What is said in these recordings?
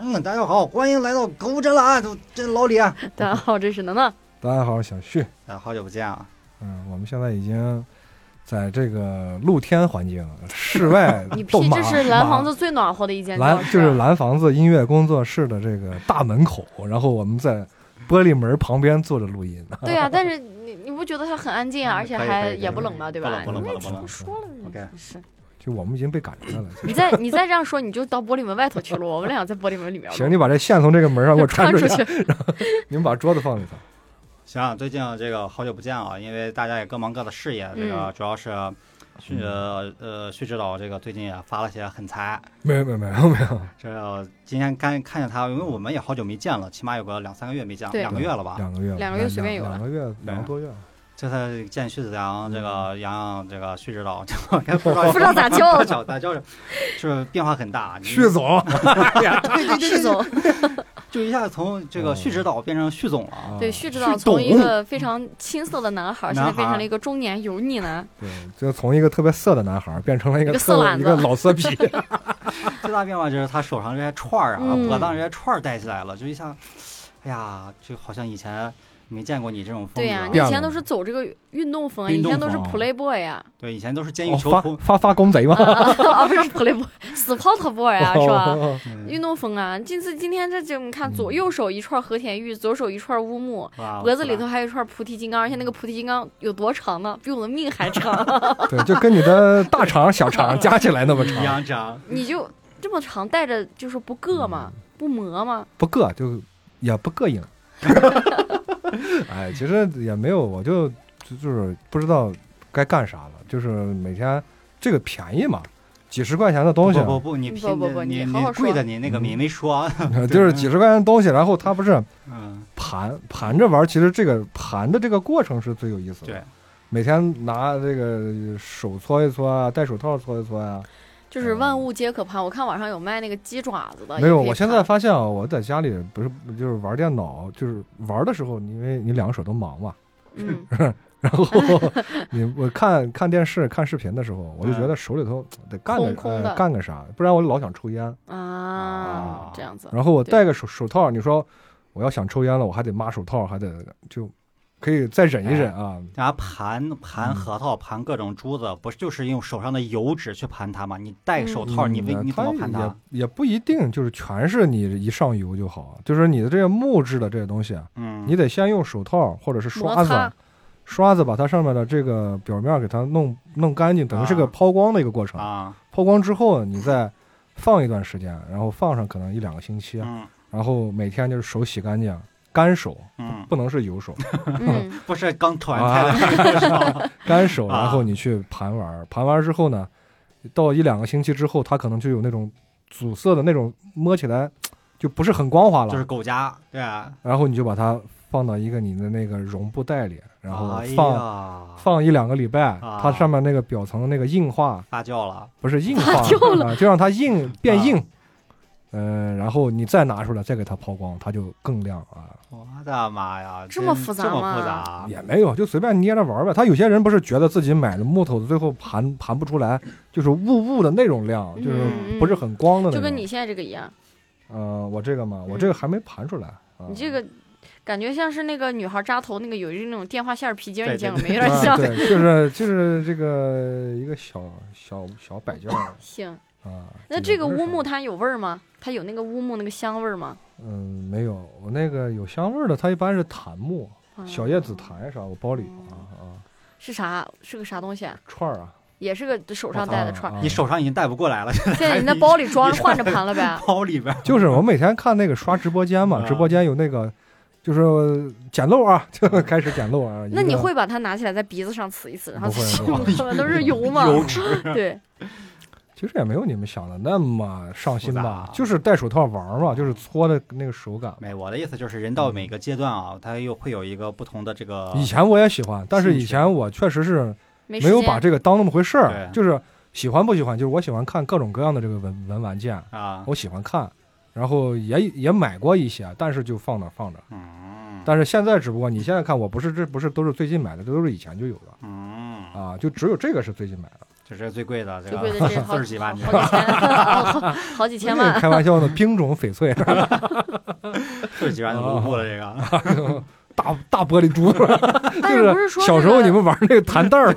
大家好，欢迎来到购物车了啊！这老李啊， 大家好，这是能能。 大家好，小旭。 好久不见啊！ 我们现在已经在这个露天环境，室外你屁，这是蓝房子最暖和的一间教室， 就是蓝房子音乐工作室的这个大门口，然后我们在玻璃门旁边坐着录音。 对啊，但是你不觉得它很安静啊，而且还也不冷吗？对吧？ 不冷。 说了 ，OK， 是。 就我们已经被赶出来了。 你再这样说，你就到玻璃门外头去了。我们俩在玻璃门里面。 行，你把这线从这个门上给我穿出去， 然后你们把桌子放里头。 行，最近这个好久不见啊，因为大家也各忙各的事业，这个主要是旭指导这个最近也发了些狠财。 没有。 这今天看见他，因为我们也好久没见了，起码有个2-3个月没见，2个月了吧？2 个月随便有了 ，2个多月。 这次见旭子阳，这个杨这个旭指导， 不知道咋叫， 是变化很大。 旭总， 对，旭总， 就一下从这个旭指导变成旭总了。 对，旭指导从一个非常青涩的男孩，现在变成了一个中年油腻男。 对，就从一个特别色的男孩变成了一个老色批。 最大变化就是他手上这些串啊，脖子上这些串戴起来了，就一下，哎呀，就好像以前没见过你这种风格。 对呀，你以前都是走这个运动风，以前都是 Playboy 呀。 对，以前都是监狱囚徒， 发公贼吗？ 不是 Playboy，Sport Boy 啊，是吧？运动风啊！今天这就你看，右手一串和田玉，左手一串乌木，脖子里头还有一串菩提金刚，而且那个菩提金刚有多长呢？比我的命还长。 对，就跟你的大肠、小肠加起来那么长。 一样长。 你就这么长带着，就是不硌吗？不磨吗？ 不硌，就也不膈应。哎，其实也没有，我就是不知道该干啥了。就是每天这个便宜嘛，几十块钱的东西。 不，你贵的你那个你没说。 就是几十块钱的东西，然后他不是盘着玩，其实这个盘的这个过程是最有意思的。 对， 每天拿这个手搓一搓啊，戴手套搓一搓啊。 就是万物皆可盘。我看网上有卖那个鸡爪子的。 没有，我现在发现啊，我在家里不是就是玩电脑，就是玩的时候，因为你两个手都忙嘛，然后我看电视、看视频的时候，我就觉得手里头得干个啥，不然我老想抽烟啊，这样子。 然后我戴个手套，你说我要想抽烟了，我还得抹手套，还得就。可以再忍一忍啊！ 然后盘核桃，盘各种珠子，不是就是用手上的油脂去盘它吗？你戴手套，你怎么盘它？ 也不一定，就是全是你一上油就好。就是你的这些木质的这些东西，你得先用手套或者是刷子把它上面的这个表面给它弄干净，等于是个抛光的一个过程。抛光之后，你再放一段时间，然后放上可能1-2个星期，然后每天就是手洗干净。干手，不能是油手， 不是刚团开的干手，然后你去盘完之后呢，到1-2个星期之后，它可能就有那种阻塞的那种，摸起来就不是很光滑了， 就是狗夹，对啊。 然后你就把它放到一个你的那个绒布袋里，然后放1-2个礼拜，它上面那个表层那个硬化发酵了， 不是硬化就让它变硬。然后你再拿出来，再给它抛光，它就更亮啊！ 我的妈呀， 这么复杂吗？ 也没有，就随便捏着玩呗。他有些人不是觉得自己买的木头最后盘不出来，就是雾的那种亮，就是不是很光的那种。 就跟你现在这个一样。 我这个嘛，我这个还没盘出来。 你这个感觉像是那个女孩扎头那个有那种电话线皮筋，你见过没？有点像。 对，就是这个一个小摆件。 行。那这个乌木它有味儿吗？它有那个乌木那个香味儿吗？ 没有，我那个有香味儿的，它一般是檀木、小叶紫檀啥，我包里是啥？是个啥东西？ 串儿啊， 也是个手上戴的串儿。 你手上已经戴不过来了， 现在你在包里装换着盘了呗？ 包里边就是我每天看那个刷直播间嘛，直播间有那个就是捡漏啊，就开始捡漏啊。 那你会把它拿起来在鼻子上呲一呲，然后上面都是油吗？ 油脂。 对。 其实也没有你们想的那么上心吧，就是戴手套玩嘛，就是搓的那个手感。 没，我的意思就是人到每个阶段啊，他又会有一个不同的这个。 以前我也喜欢，但是以前我确实是没有把这个当那么回事儿，就是喜欢不喜欢，就是我喜欢看各种各样的这个文玩件啊，我喜欢看，然后也买过一些，但是就放着。但是现在只不过你现在看，这不是都是最近买的，这都是以前就有的。就只有这个是最近买的。 这是最贵的， 最贵的这 40几万， 好几千万。 开玩笑的，冰种翡翠 ，40几万的卢布了这个。 大玻璃珠， 就是小时候你们玩那个弹凳儿，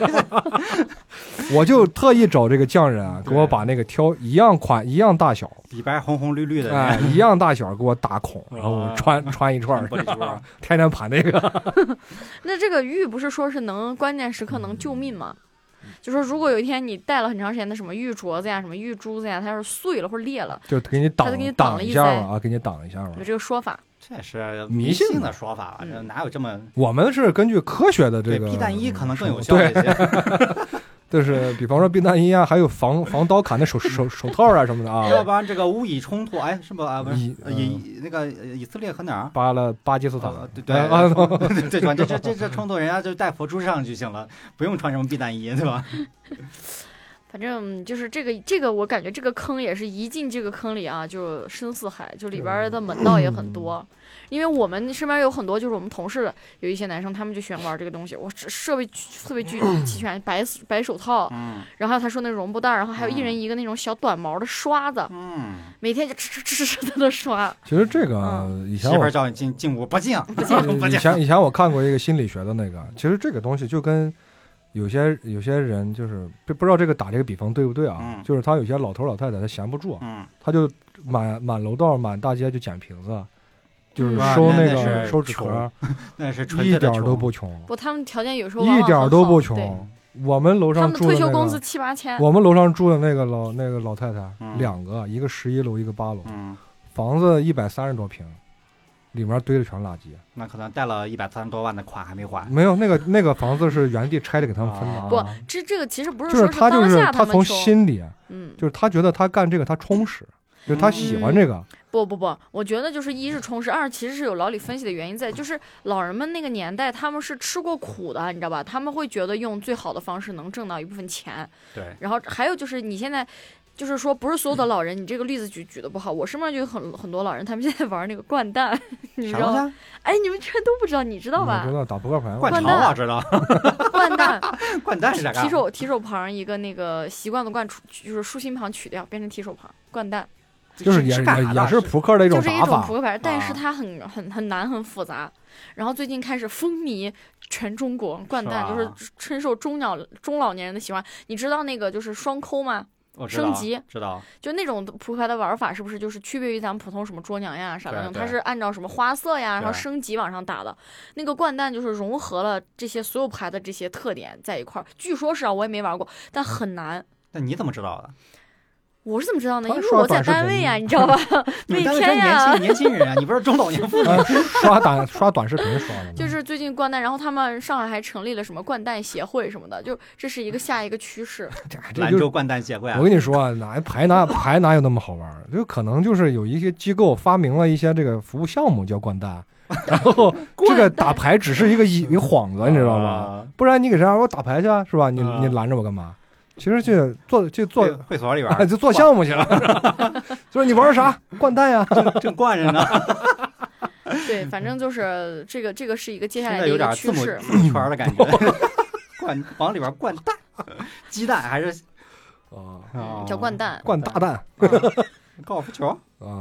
我就特意找这个匠人啊，给我把那个挑一样宽一样大小， 里边红红绿绿的， 哎，一样大小给我打孔，然后穿一串玻璃珠， 天天盘那个。 那这个玉不是说是能关键时刻能救命吗？就说如果有一天你戴了很长时间的什么玉镯子呀、什么玉珠子呀，它要是碎了或者裂了， 就给你挡了一下嘛啊，给你挡一下嘛。 有这个说法。 这是迷信的说法，这哪有这么？ 我们是根据科学的这个避弹衣可能更有效一些。 就是比方说避弹衣啊，还有防刀砍的手套啊什么的啊。 要不然这个乌以冲突，哎，是不啊？不是那个以色列和哪儿？ 巴基斯坦。 对，这冲突人家就带佛珠上就行了，不用穿什么避弹衣，对吧？ 反正就是这个，我感觉这个坑也是一进这个坑里啊，就深似海，就里边的门道也很多。因为我们身边有很多，就是我们同事有一些男生，他们就喜欢玩这个东西。我设备特别齐全，白手套，然后他说那绒布袋，然后还有一人一个那种小短毛的刷子，每天就吃在那刷。 其实这个以前媳妇叫你进屋不进， 以前我看过一个心理学的那个，其实这个东西就跟有些人就是不知道这个打这个比方对不对啊？就是他有些老头老太太他闲不住，他就满楼道满大街就捡瓶子。就是收那个收纸壳， 那是一点都不穷。 不，他们条件有时候一点都不穷。我们楼上住的他们退休工资7-8千。 我们楼上住的那个老太太，2个，一个11楼，一个8楼，房子130多平，里面堆的全垃圾。 那可能贷了130多万的款还没还。 没有，那个房子是原地拆的给他们分的。 不，这个其实不是说他当下他从心里， 就是他觉得他干这个他充实，就是他喜欢这个。 不，我觉得就是一是充实，二其实是有老李分析的原因在，就是老人们那个年代他们是吃过苦的，你知道吧？他们会觉得用最好的方式能挣到一部分钱。 对。 然后还有就是你现在就是说不是所有的老人，你这个例子举的不好，我身边就有很多老人，他们现在玩那个掼蛋，你知道吗？哎，你们居然都不知道，你知道吧？ 我知道打扑克牌。 掼潮我知道。 掼蛋。 掼蛋是啥？ 提手旁一个那个习惯的掼，就是竖心旁取掉，变成提手旁，掼蛋。 就是也是扑克的一种打法， 就是一种扑克牌，但是它很难很复杂。然后最近开始风靡全中国，掼蛋就是深受中老年人的喜欢。你知道那个就是双抠吗？升级知道， 就那种扑克牌的玩法是不是就是区别于咱们普通什么捉娘呀啥的？它是按照什么花色呀，然后升级往上打的。那个掼蛋就是融合了这些所有牌的这些特点在一块儿。据说是啊，我也没玩过，但很难。 那你怎么知道的？ 我是怎么知道呢？因为我在单位呀，你知道吧？每天呀， 年轻人啊，你不是中老年妇女刷短视频刷的。 就是最近掼蛋，然后他们上海还成立了什么掼蛋协会什么的，就这是下一个趋势。 兰州掼蛋协会啊！ 我跟你说，牌哪有那么好玩？就可能就是有一些机构发明了一些这个服务项目叫掼蛋，然后这个打牌只是一个幌子，你知道吗？不然你给谁让我打牌去是吧？你拦着我干嘛？其实就做会所里边就做项目去了，就是你玩啥掼蛋呀， 正惯着呢。 对，反正就是这个是一个接下来的一个趋势， 字母圈的感觉。往里边掼蛋，鸡蛋还是叫掼蛋， 掼大蛋， 高尔夫球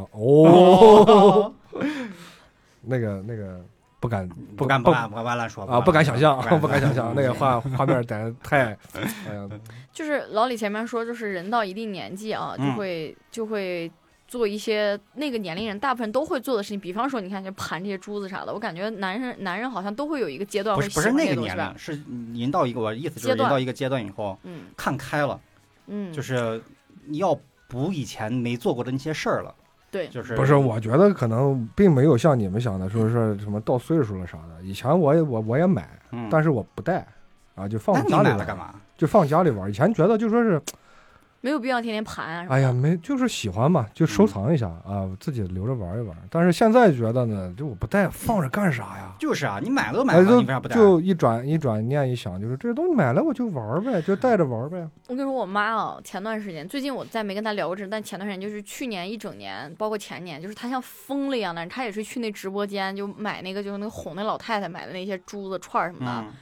那个。不敢乱说啊！不敢想象，不敢想象那个画面太，哎呀！ 就是老李前面说，就是人到一定年纪啊，就会做一些那个年龄人大部分都会做的事情，比方说你看就盘这些珠子啥的，我感觉男人好像都会有一个阶段会喜欢这些东西吧。 不是那个年龄，是人到一个我意思就是人到一个阶段以后，看开了，就是你要补以前没做过的那些事儿了。 对， 就是不是？我觉得可能并没有像你们想的，说是什么到岁数了啥的。以前我也买，但是我不带啊，就放家里玩。 干嘛？ 就放家里玩。以前觉得就说是没有必要天天盘啊。 哎呀，就是喜欢嘛，就收藏一下啊，自己留着玩一玩。但是现在觉得呢，就我不带，放着干啥呀？ 就是啊，你买了都买了，你为啥不带？ 就一转念一想，就是这东西买了我就玩呗，就带着玩呗。 我跟你说，我妈啊，前段时间，最近我再没跟她聊过这，但前段时间就是去年一整年，包括前年，就是她像疯了一样的，她也是去那直播间就买那个就是那个哄那老太太买的那些珠子串什么的。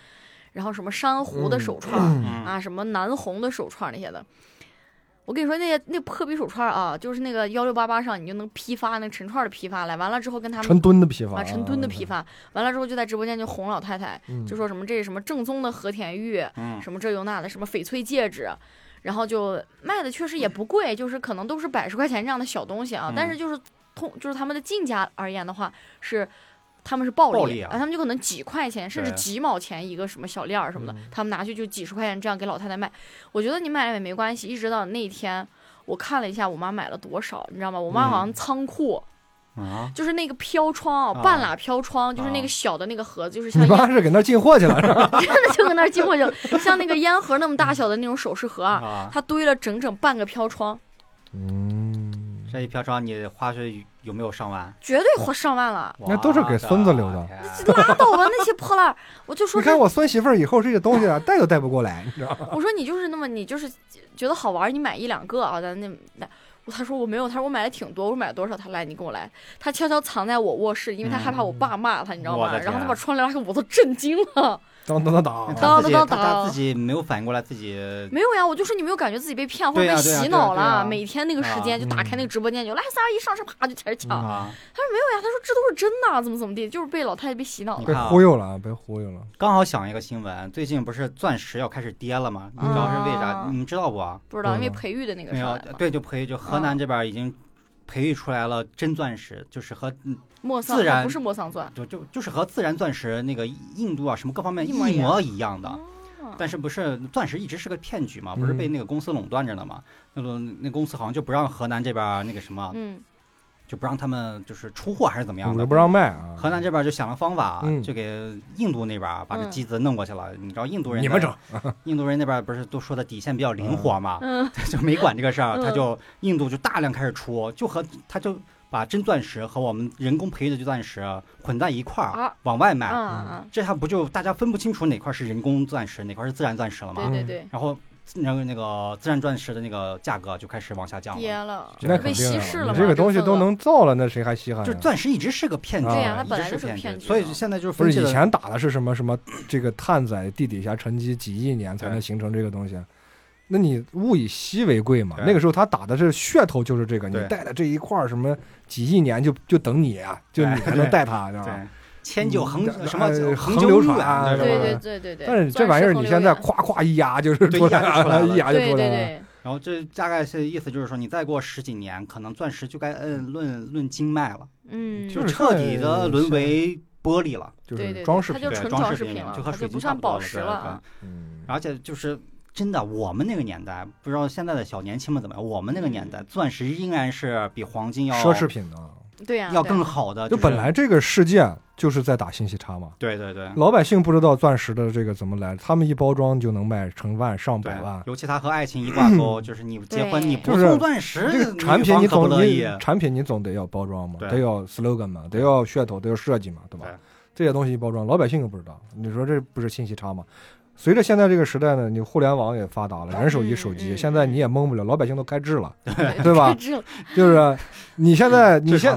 然后什么珊瑚的手串啊，什么南红的手串那些的。我跟你说，那破逼手串啊，就是那个1688上，你就能批发那陈串的批发来，完了之后跟他们成吨的批发啊，成吨的批发，完了之后就在直播间就哄老太太，就说什么这是什么正宗的和田玉，什么这有那的，什么翡翠戒指，然后就卖的确实也不贵，就是可能都是100-10块钱这样的小东西啊，但是就是他们的进价而言的话是。他们是暴利啊，他们就可能几块钱甚至几毛钱一个什么小链儿什么的，他们拿去就几十块钱这样给老太太卖。我觉得你买了也没关系，一直到那一天我看了一下我妈买了多少，你知道吗？我妈好像仓库就是那个飘窗半拉飘窗，就是那个小的那个盒子，就是像你妈是给那进货去了是吧？ 真的就搁那进货去了，像那个烟盒那么大小的那种首饰盒它堆了整整半个飘窗。 这一飘窗你花费有没有上万？ 绝对上万了。 那都是给孙子留的。 拉倒吧，那些破烂，我就说。 你看我孙媳妇儿以后这些东西带都带不过来，你知道吗？ 我说你就是那么，你就是觉得好玩，你买1-2个啊，咱那。他说我没有，他说我买的挺多，我说买了多少？他来，你跟我来。他悄悄藏在我卧室，因为他害怕我爸骂他，你知道吗？然后他把窗帘拉开，我都震惊了。 当， 他自己没有反应过来，自己没有呀。我就说你没有感觉自己被骗或者被洗脑了？每天那个时间就打开那个直播间，就来3、2、1上车，啪就开始抢。他说没有呀，他说这都是真的，怎么地，就是被老太太被洗脑了， 被忽悠了，被忽悠了。 刚好想一个新闻，最近不是钻石要开始跌了吗？你知道是为啥？你们知道不？ 不知道，因为培育的那个上来了。 对，就培育，就河南这边已经培育出来了真钻石，就是和莫桑自然不是莫桑钻， 就是和自然钻石那个硬度啊什么各方面一模一样的。但是不是钻石一直是个骗局嘛？不是被那个公司垄断着的嘛？那公司好像就不让河南这边那个什么，就不让他们就是出货还是怎么样的， 不让卖啊。 河南这边就想了方法，就给印度那边把这机子弄过去了。你知道印度人你们整， 印度人那边不是都说的底线比较灵活嘛？就没管这个事儿，印度就大量开始出，他就把真钻石和我们人工培育的钻石混在一块儿往外卖，这下不就大家分不清楚哪块是人工钻石，哪块是自然钻石了吗？ 对。 然后那个自然钻石的那个价格就开始往下降了， 跌了， 那被稀释了嘛。 你这个东西都能造了，那谁还稀罕？ 就钻石一直是个骗局， 对呀，它本来就是骗局。 所以现在就是不是以前打的是什么这个碳在地底下沉积几亿年才能形成这个东西。那你物以稀为贵嘛？那个时候他打的是噱头，就是这个，你带的这一块什么几亿年就等你啊，就你才能带它，知道吧？ 千久恒什么恒流传啊， 对。 但是这玩意儿你现在咵一压就是出来了，一压就出来了。 然后这大概是意思就是说，你再过10几年，可能钻石就该论斤卖了，就彻底的沦为玻璃了， 就是装饰品， 它就纯装饰品了， 就和水晶不像宝石了。 而且就是真的，我们那个年代，不知道现在的小年轻们怎么样，我们那个年代，钻石仍然是比黄金要奢侈品的。 对呀， 要更好的。 就本来这个世界就是在打信息差嘛。 对。 老百姓不知道钻石的这个怎么来，他们一包装就能卖成万上百万。 尤其他和爱情一挂钩，就是你结婚你不送钻石， 这个产品你总得要包装嘛，得要 slogan 嘛，得要噱头，得要设计嘛，对吧？这些东西一包装，老百姓又不知道，你说这不是信息差吗？随着现在这个时代呢，你互联网也发达了，人手一手机，现在你也蒙不了，老百姓都开智了，对吧？就是你现在痔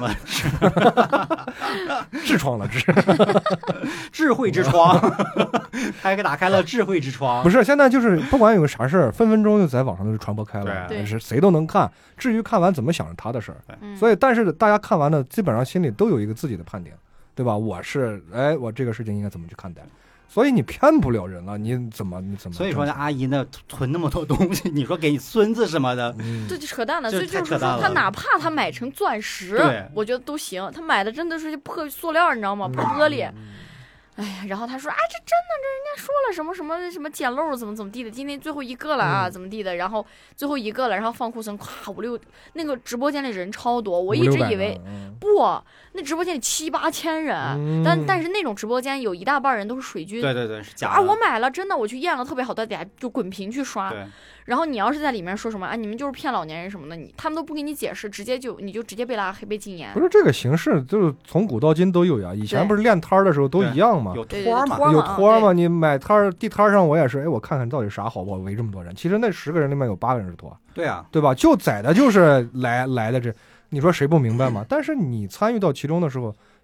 疮了， 智慧之窗，还给打开了智慧之窗。 不是，现在就是不管有个啥事儿，分分钟就在网上就传播开了，是谁都能看。至于看完怎么想是他的事儿，所以但是大家看完了，基本上心里都有一个自己的判定，对吧？我这个事情应该怎么去看待？所以你骗不了人了，你怎么？ 所以说阿姨那囤那么多东西，你说给你孙子什么的， 这就扯淡了。就是说他哪怕他买成钻石，我觉得都行。他买的真的是破塑料，你知道吗？破玻璃。哎呀，然后他说啊，这真的，这人家说了什么捡漏怎么地的，今天最后一个了啊，怎么地的，然后最后一个了，然后放库存，咵5、6，那个直播间里人超多，我一直以为不，那直播间里7、8千人，但是那种直播间有一大半人都是水军， 对，是假的啊，我买了，真的，我去验了，特别好的，得就滚屏去刷。然后你要是在里面说什么啊，你们就是骗老年人什么的，他们都不给你解释，你就直接被拉黑被禁言。 不是这个形式，就是从古到今都有呀。以前不是练摊的时候都一样吗？ 有托嘛， 有托嘛。你买地摊上，我也是，我看看到底啥好，我围这么多人。其实那10个人里面有8个人是托。 对啊， 对吧？就宰的就是来的这，你说谁不明白吗？但是你参与到其中的时候，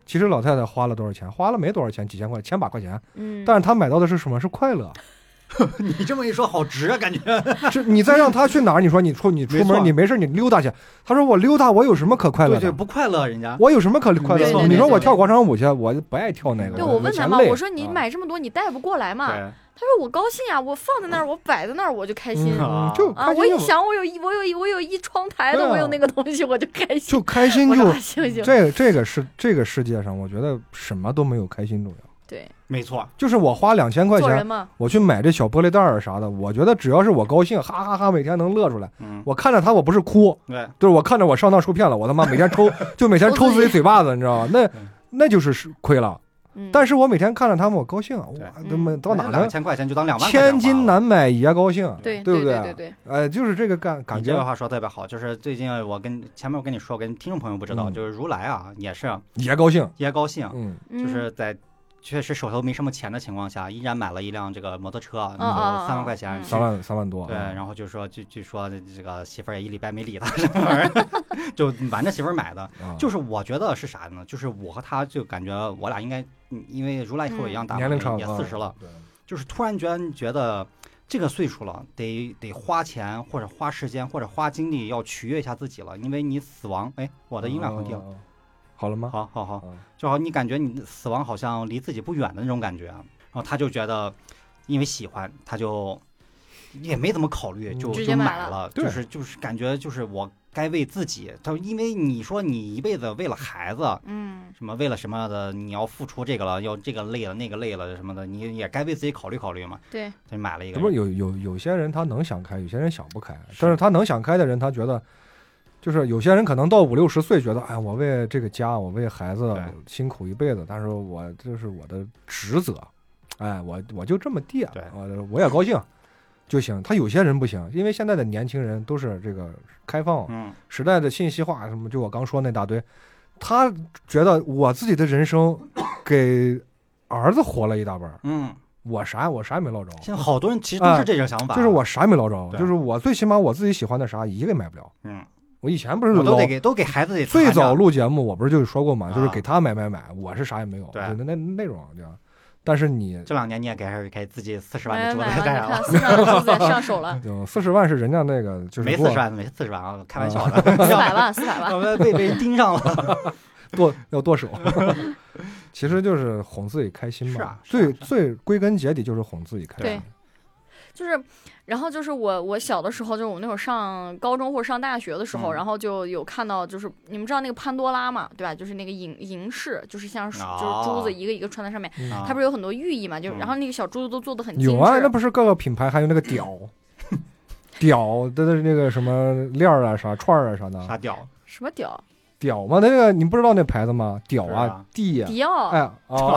其实老太太花了多少钱？花了没多少钱，几千块，千把块钱。但是她买到的是什么？是快乐。 你这么一说，好值啊，感觉。 是你再让她去哪儿？你说你出门，你没事你溜达去。她说我溜达，我有什么可快乐的？ 对，不快乐，人家。 我有什么可快乐的？你说我跳广场舞去，我不爱跳那个。 对，我问他嘛，我说你买这么多，你带不过来嘛？他说我高兴啊，我放在那儿，我摆在那儿，我就开心就啊！我一想，我有一窗台都没有那个东西，我就开心， 就开心就行。 这个世界上，我觉得什么都没有开心重要。 对， 没错， 就是我花2000块钱，我去买这小玻璃袋儿啥的，我觉得只要是我高兴，哈哈哈，每天能乐出来。我看着他，我不是哭，对，我看着我上当受骗了，我他妈每天抽自己嘴巴子，你知道吗？那就是亏了。但是我每天看着他们，我高兴啊！哇，到哪呢 ？2000块钱就当2万， 千金难买爷高兴， 对不对？ 就是这个感觉。 这个话说特别好，就是最近前面我跟你说，跟听众朋友不知道，就是如来啊，也是爷高兴， 就是在确实手头没什么钱的情况下，依然买了一辆这个摩托车，3万块钱 ，3万多。 对，然后就说据说这个媳妇儿也1礼拜没理他，什么玩意儿，就瞒着媳妇儿买的。就是我觉得是啥呢？就是我和他就感觉我俩应该，因为如来和我一样大， 年龄差不多也40了，就是突然觉得这个岁数了，得花钱或者花时间或者花精力要取悦一下自己了，因为你死亡，哎，我的音量很低了。 好了吗？ 好，就好，你感觉你死亡好像离自己不远的那种感觉，然后他就觉得，因为喜欢，他就也没怎么考虑，就买了，就是感觉就是我该为自己，他因为你说你一辈子为了孩子，什么为了什么的，你要付出这个了，要这个累了那个累了什么的，你也该为自己考虑考虑嘛。 对， 他就买了一个。 不是有些人他能想开，有些人想不开，但是他能想开的人，他觉得。就是有些人可能到50、60岁，觉得哎，我为这个家，我为孩子辛苦一辈子，但是我这是我的职责，哎，我就这么地，我也高兴就行。他有些人不行，因为现在的年轻人都是这个开放时代的信息化什么，就我刚说那大堆，他觉得我自己的人生给儿子活了一大半，我啥也没捞着。 现在好多人其实都是这种想法， 就是我啥也没捞着，就是我最起码我自己喜欢的啥一个也买不了，我以前不是都给孩子得最早录节目，我不是就说过嘛，就是给他买，我是啥也没有， 对， 那种对吧？但是你这2年你也给自己40万的桌子盖上了 ，40万桌子上手了。 就40万是人家那个就是没40万啊，开玩笑的 ，400万， 我们被盯上了， 要剁手。其实就是哄自己开心嘛，最归根结底就是哄自己开心。 就是，然后就是我小的时候，就是我那会儿上高中或者上大学的时候，然后就有看到，就是你们知道那个潘多拉嘛，对吧？就是那个银饰，就是像就是珠子一个一个穿在上面，它不是有很多寓意嘛？就然后那个小珠子都做的很精致。 有啊，那不是各个品牌还有那个屌的那个什么链啊啥串啊啥的。 啥屌？ 什么屌？ 屌吗？那个你不知道那牌子吗？屌啊，迪奥。 哎，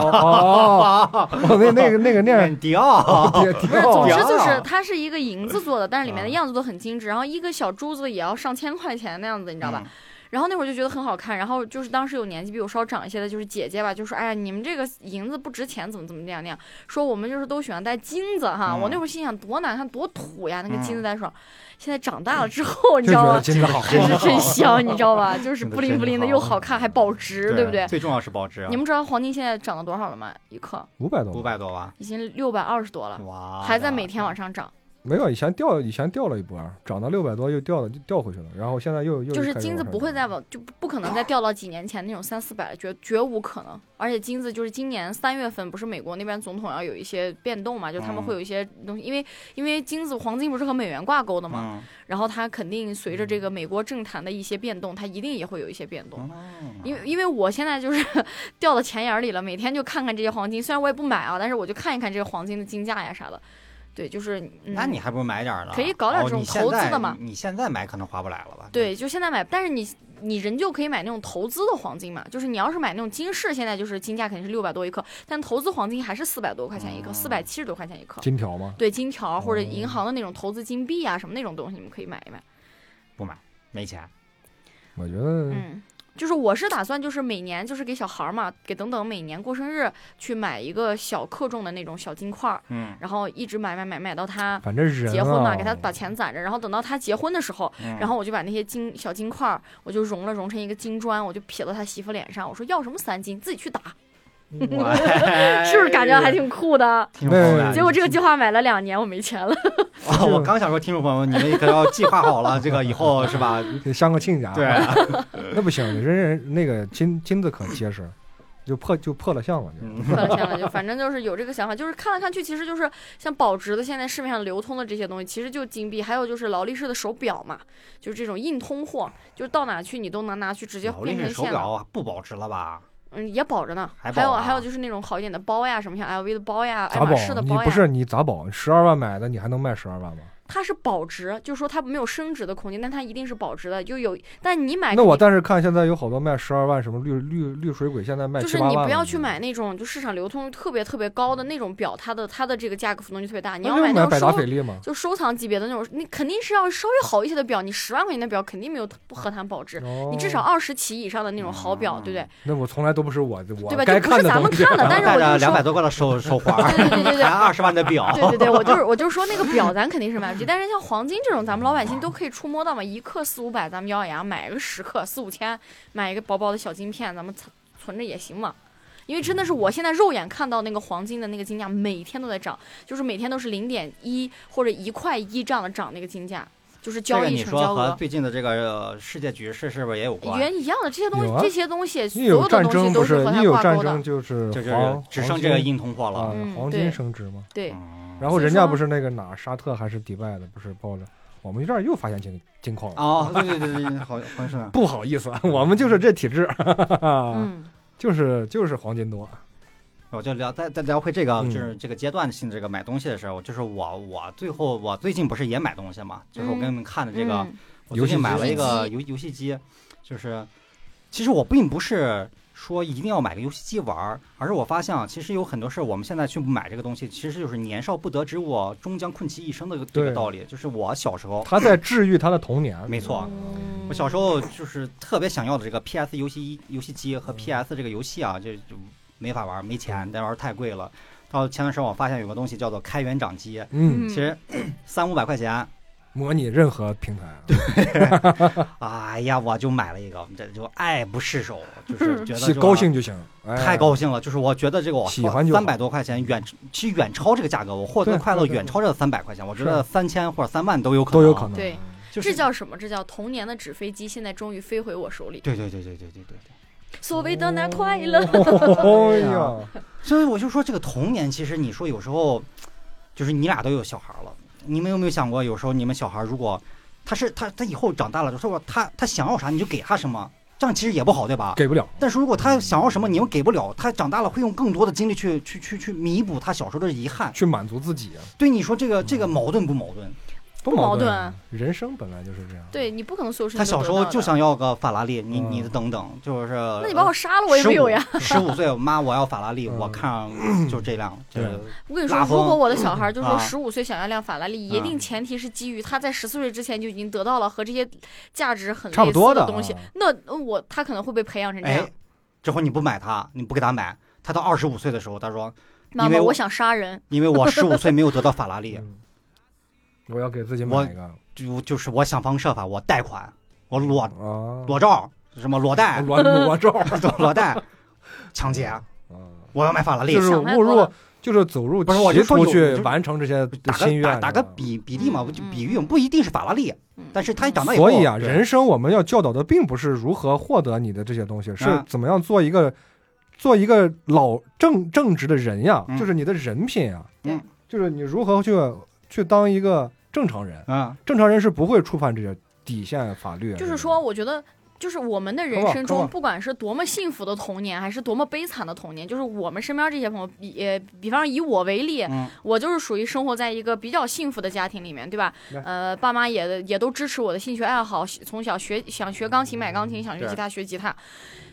那个念迪奥。 不是，总之就是它是一个银子做的，但是里面的样子都很精致，然后一个小珠子也要上1000块钱那样子，你知道吧？然后那会儿就觉得很好看，然后就是当时有年纪比我稍长一些的，就是姐姐吧，就说哎呀，你们这个银子不值钱，怎么那样那样，说我们就是都喜欢戴金子哈。我那会儿心想多难看多土呀，那个金子戴手。现在长大了之后，你知道吗？ 金子好真是真香，你知道吧？就是不灵不灵的，又好看还保值，对不对？ 最重要是保值。 你们知道黄金现在涨了多少了吗？一克 500 多吧， 已经620多了，哇，还在每天往上涨。 没有，以前掉了一波，涨到600多又掉回去了，然后现在又就是金子不会再往，就不可能再掉到几年前那种300-400了，绝无可能。而且金子就是今年3月份不是美国那边总统要有一些变动嘛，就他们会有一些东西，因为黄金不是和美元挂钩的嘛，然后它肯定随着这个美国政坛的一些变动，它一定也会有一些变动。因为我现在就是掉到钱眼里了，每天就看看这些黄金，虽然我也不买啊，但是我就看一看这个黄金的金价呀啥的。对，就是， 那你还不如买点呢？ 可以搞点这种投资的嘛。 你现在买可能划不来了吧？ 对，就现在买，但是你仍旧可以买那种投资的黄金嘛。就是你要是买那种金饰，现在就是金价肯定是600多一克，但投资黄金还是400多块钱一克，470多块钱一克。 金条吗？ 对，金条或者银行的那种投资金币啊什么那种东西，你们可以买一买。 不买，没钱。 我觉得， 就是我是打算就是每年就是给小孩嘛，给等等每年过生日去买一个小克重的那种小金块，然后一直买到他反正人结婚嘛，给他把钱攒着，然后等到他结婚的时候，然后我就把那些小金块我就融成一个金砖，我就撇到他媳妇脸上，我说要什么3金自己去打。是不是感觉还挺酷的？结果这个计划买了2年，我没钱了。 我刚想说，听众朋友，你们可要计划好了，这个以后是吧？ 相个亲家。 对， 那不行，人那个金子可结实，就破了相了， 破了相了，就反正就是有这个想法，就是看来看去，其实就是像保值的，现在市面上流通的这些东西，其实就金币，还有就是劳力士的手表嘛，就是这种硬通货，就是到哪去你都能拿去直接变成现手表不保值了吧？ 也保着呢，还有就是那种好一点的包呀，什么像 LV 的包呀，爱马仕的包呀。 你不是你咋保？12万买的，你还能卖12万吗？ 它是保值，就是说它没有升值的空间，但它一定是保值的。就有，但你买但是看现在有好多卖12万，什么绿水鬼，现在卖7-8万。 就是你不要去买那种就市场流通特别特别高的那种表，它的这个价格浮动就特别大。你要买那种就收藏级别的那种，你肯定是要稍微好一些的表。你10万块钱的表肯定没有不合谈保值，你至少20起以上的那种好表，对不对？ 那我从来都不是我对吧？就不是咱们看的，但是我就 200多块的手环， 对， 还20万的表， 对，我就说那个表咱肯定是买不起，但是像黄金这种咱们老百姓都可以触摸到嘛，1克400-500，咱们咬牙买个10克4-5千，买一个薄薄的小金片，咱们存着也行嘛。因为真的是我现在肉眼看到那个黄金的那个金价每天都在涨，就是每天都是0.1或者1块1这样的涨那个金价，就是交易成交额。 这个你说和最近的这个世界局势是不是也有关？ 一样的这些东西，这些东西所有的东西都是和它挂钩的。 就是只剩这个硬通货了， 黄金升值嘛。 对。 然后人家不是那个哪沙特还是迪拜的，不是报了。我们这儿又发现金矿了哦，对，好像是。 不好意思，我们就是这体质，就是黄金多。 我就再聊回这个，就是这个阶段性这个买东西的时候，就是我最近不是也买东西嘛，就是我给你们看的这个，我最近买了一个游戏机，就是其实我并不是说一定要买个游戏机玩，而是我发现其实有很多事我们现在去买这个东西，其实就是年少不得志，我终将困其一生的这个道理。就是我小时候， 他在治愈他的童年。 没错，我小时候就是特别想要的这个 PS 游戏机和 PS 这个游戏啊，就没法玩，没钱，那玩意儿太贵了。到前段时间我发现有个东西叫做开源掌机，其实300-500块钱。 模拟任何平台， 对，哎呀，我就买了一个，这就爱不释手，就是觉得高兴就行， 太高兴了。就是我觉得这个我喜欢就 300多块钱其实远超这个价格，我获得快乐远超这300块钱。我觉得3000或者3万都有可能。 对，这叫什么？这叫童年的纸飞机，现在终于飞回我手里。 对。 所谓的那快乐。 哎呀， 所以我就说这个童年，其实你说有时候就是你俩都有小孩了。你们有没有想过，有时候你们小孩如果他以后长大了，就说他想要啥你就给他什么，这样其实也不好，对吧？ 给不了。 但是如果他想要什么你又给不了，他长大了会用更多的精力去弥补他小时候的遗憾， 去满足自己。 对，你说这个矛盾不矛盾？ 不矛盾， 人生本来就是这样。 对，你不可能所有事情他小时候就想要个法拉利，你等等，就是。 那你把我杀了，我也没有呀。 15岁，妈，我要法拉利，我看就这辆。 我跟你说，如果我的小孩就说15岁想要辆法拉利，一定前提是基于他在14岁之前就已经得到了和这些价值很类似的东西。那他可能会被培养成这样。 之后你不买他，你不给他买，他到25岁的时候，他说：“ 妈妈，我想杀人， 因为我15岁没有得到法拉利。” 我要给自己买一个，就是我想方设法，我贷款，我裸照，什么裸贷，裸贷，抢劫，我要买法拉利， 就是误入，就是走入歧途去完成这些心愿。 打个比例嘛，就比喻不一定是法拉利，但是他长大以后，所以啊，人生我们要教导的并不是如何获得你的这些东西，是怎么样做一个老正直的人呀，就是你的人品呀，就是你如何去当一个正常人正常人是不会触犯这些底线法律。 就是说，我觉得，就是我们的人生中，不管是多么幸福的童年，还是多么悲惨的童年，就是我们身边这些朋友，比方以我为例，我就是属于生活在一个比较幸福的家庭里面，对吧？爸妈也都支持我的兴趣爱好，从小想学钢琴买钢琴，想学吉他学吉他。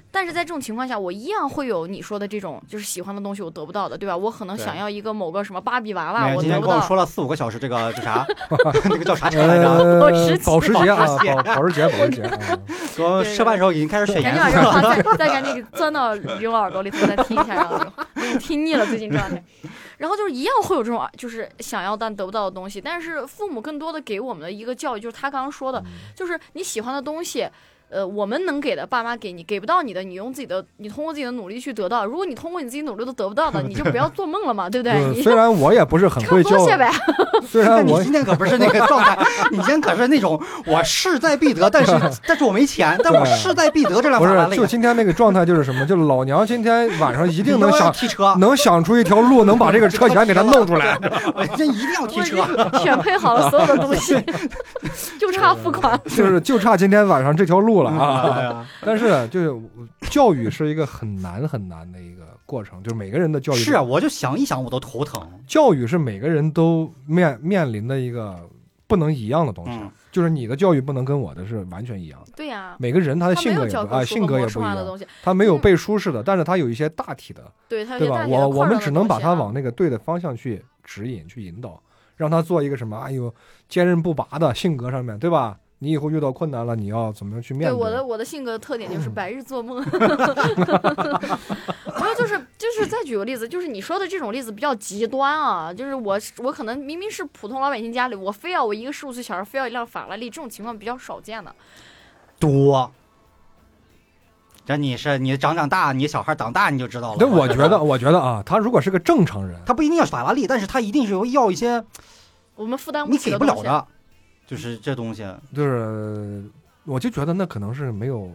但是在这种情况下，我一样会有你说的这种，就是喜欢的东西我得不到的，对吧？我可能想要一个某个什么芭比娃娃，我得不到。 今天跟我说了4-5个小时，这个叫啥？那个叫啥车来着？ 保时捷啊，保时捷。 我吃饭时候已经开始选颜色了，再赶紧钻到刘耳朵里头再听一下，然后就听腻了最近状态。然后就是一样会有这种就是想要但得不到的东西，但是父母更多的给我们的一个教育，就是他刚刚说的，就是你喜欢的东西。我们能给的爸妈给你，给不到你的，你通过自己的努力去得到。如果你通过你自己努力都得不到的，你就不要做梦了嘛，对不对？ 虽然我也不是很会教，虽然你今天可不是那个状态，你今天可是那种我势在必得，但是我没钱，但我势在必得这两不是，就今天那个状态就是什么？就是老娘今天晚上一定能踢车， 能想出一条路，能把这个车钱给他弄出来。 我今天一定要踢车， 选配好了所有的东西，就差付款， 就差今天晚上这条路了啊！但是就是教育是一个很难的一个过程，就是每个人的教育是啊，我就想一想我都头疼。 教育是每个人都面临的一个不能一样的东西，就是你的教育不能跟我的是完全一样的。 对呀， 每个人他的性格也不一样，他没有背书式的，但是他有一些大体的，对吧？我们只能把他往那个对的方向去指引、去引导，让他做一个什么坚韧不拔的性格上面，对吧？你以后遇到困难了，你要怎么样去面对？ 对我的性格特点就是白日做梦。然后就是再举个例子，就是你说的这种例子比较极端啊，就是我可能明明是普通老百姓家里，我一个15岁小孩非要一辆法拉利，这种情况比较少见的。 多。这你长大，你小孩长大你就知道了。 对，我觉得啊，他如果是个正常人， 他不一定要法拉利，但是他一定是要一些我们负担不起的你给不了的。就是这东西， 就是我就觉得那可能是没有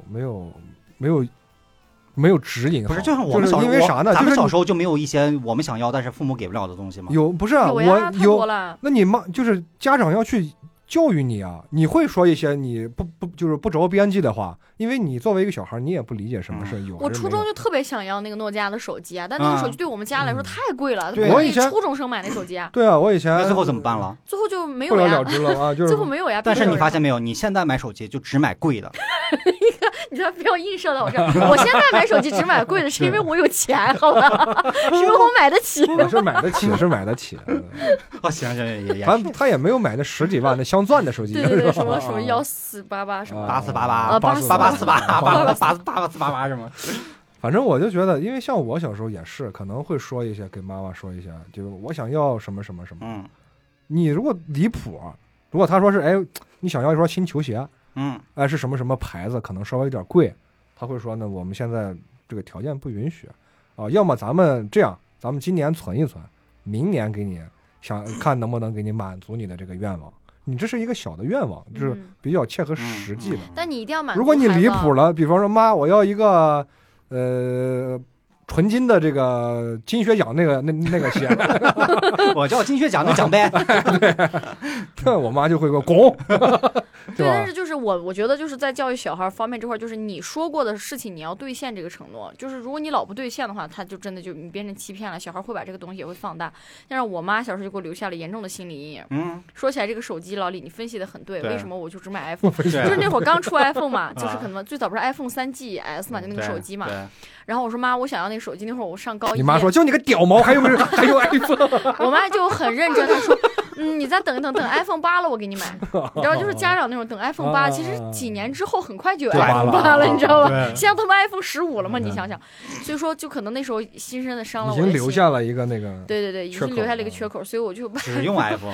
指引好。 不是，就像我们小时候， 因为啥呢？ 咱们小时候就没有一些我们想要但是父母给不了的东西吗？ 不是啊， 我有。 那你妈就是家长要去教育你啊，你会说一些你就是不着边际的话，因为你作为一个小孩，你也不理解什么是有。 我初中就特别想要那个诺基亚的手机啊，但那个手机对我们家来说太贵了， 我以前初中生买那手机啊。 对啊，我以前最后怎么办了？ 最后就没有呀， 不了了之了啊，就是最后没有呀。 但是你发现没有，你现在买手机就只买贵的。 你不要映射到我这儿。我现在买手机只买贵的，是因为我有钱，好吧？是因为我买得起。 是买得起。 行， 他也没有买那10几万的镶钻的手机。 对，什么1488什么 8488什么。 反正我就觉得，因为像我小时候也是，可能会说一些，给妈妈说一下，就是我想要什么什么什么。你如果离谱，如果他说是你想要一双新球鞋，是什么什么牌子，可能稍微有点贵，他会说呢，我们现在这个条件不允许啊，要么咱们这样，咱们今年存一存，明年给你想看能不能给你满足你的这个愿望。你这是一个小的愿望，就是比较切合实际的。 但你一定要满足。 如果你离谱了，比方说妈，我要一个纯金的这个金靴奖那个鞋， 我叫金靴奖的奖杯。 对，我妈就会说滚。 对，但是就是我觉得就是在教育小孩方面这块，就是你说过的事情你要兑现这个承诺。就是如果你老不兑现的话，他就真的就你变成欺骗了，小孩会把这个东西也会放大。但是我妈小时候就给我留下了严重的心理阴影。说起来这个手机，老李你分析的很对，为什么我就只买 iPhone？ 就是那会儿刚出 iPhone 嘛，就是可能最早不是 iPhone 3GS 嘛，就那个手机嘛。然后我说妈，我想要那个手机。那会儿我上高一， 你妈说就你个屌毛，还有 iPhone。 我妈就很认真，她说你再等一等iPhone 8了我给你买。你知道就是家长那种等 iPhone 8，其实几年之后很快就有 iPhone 8了，你知道吧？现在他们 iPhone 15了嘛，你想想。所以说就可能那时候深深的伤了我的心， 已经留下了一个那个对，已经留下了一个缺口，所以我就只用 iPhone。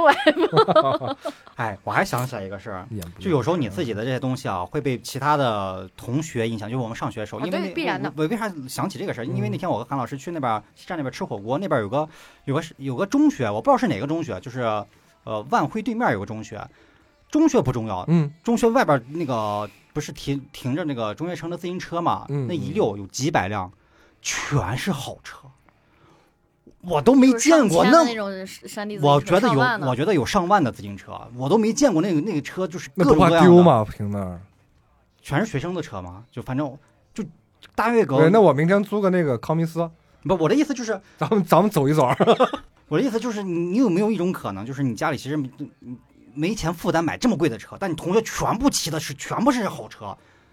我还想起来一个事儿，就有时候你自己的这些东西啊会被其他的同学影响，就我们上学的时候，因为必然的。 我为啥想起这个事儿？因为那天我和韩老师去那边站那边吃火锅，那边有个中学，我不知道是哪个中学，就是万汇对面有个中学。中学不重要，中学外边那个不是停着那个中学生的自行车嘛，那一溜有几百辆，全是好车，我都没见过那种山地自行车。 我觉得有上万的自行车，我都没见过那个车，就是各种各样的。那不怕丢吗？停那儿， 全是学生的车嘛，就反正就大悦阁。 对，那我明天租个那个康密斯。 不，我的意思就是咱们走一走。 我的意思就是你有没有一种可能，就是你家里其实没钱负担买这么贵的车，但你同学全部骑的全部是好车，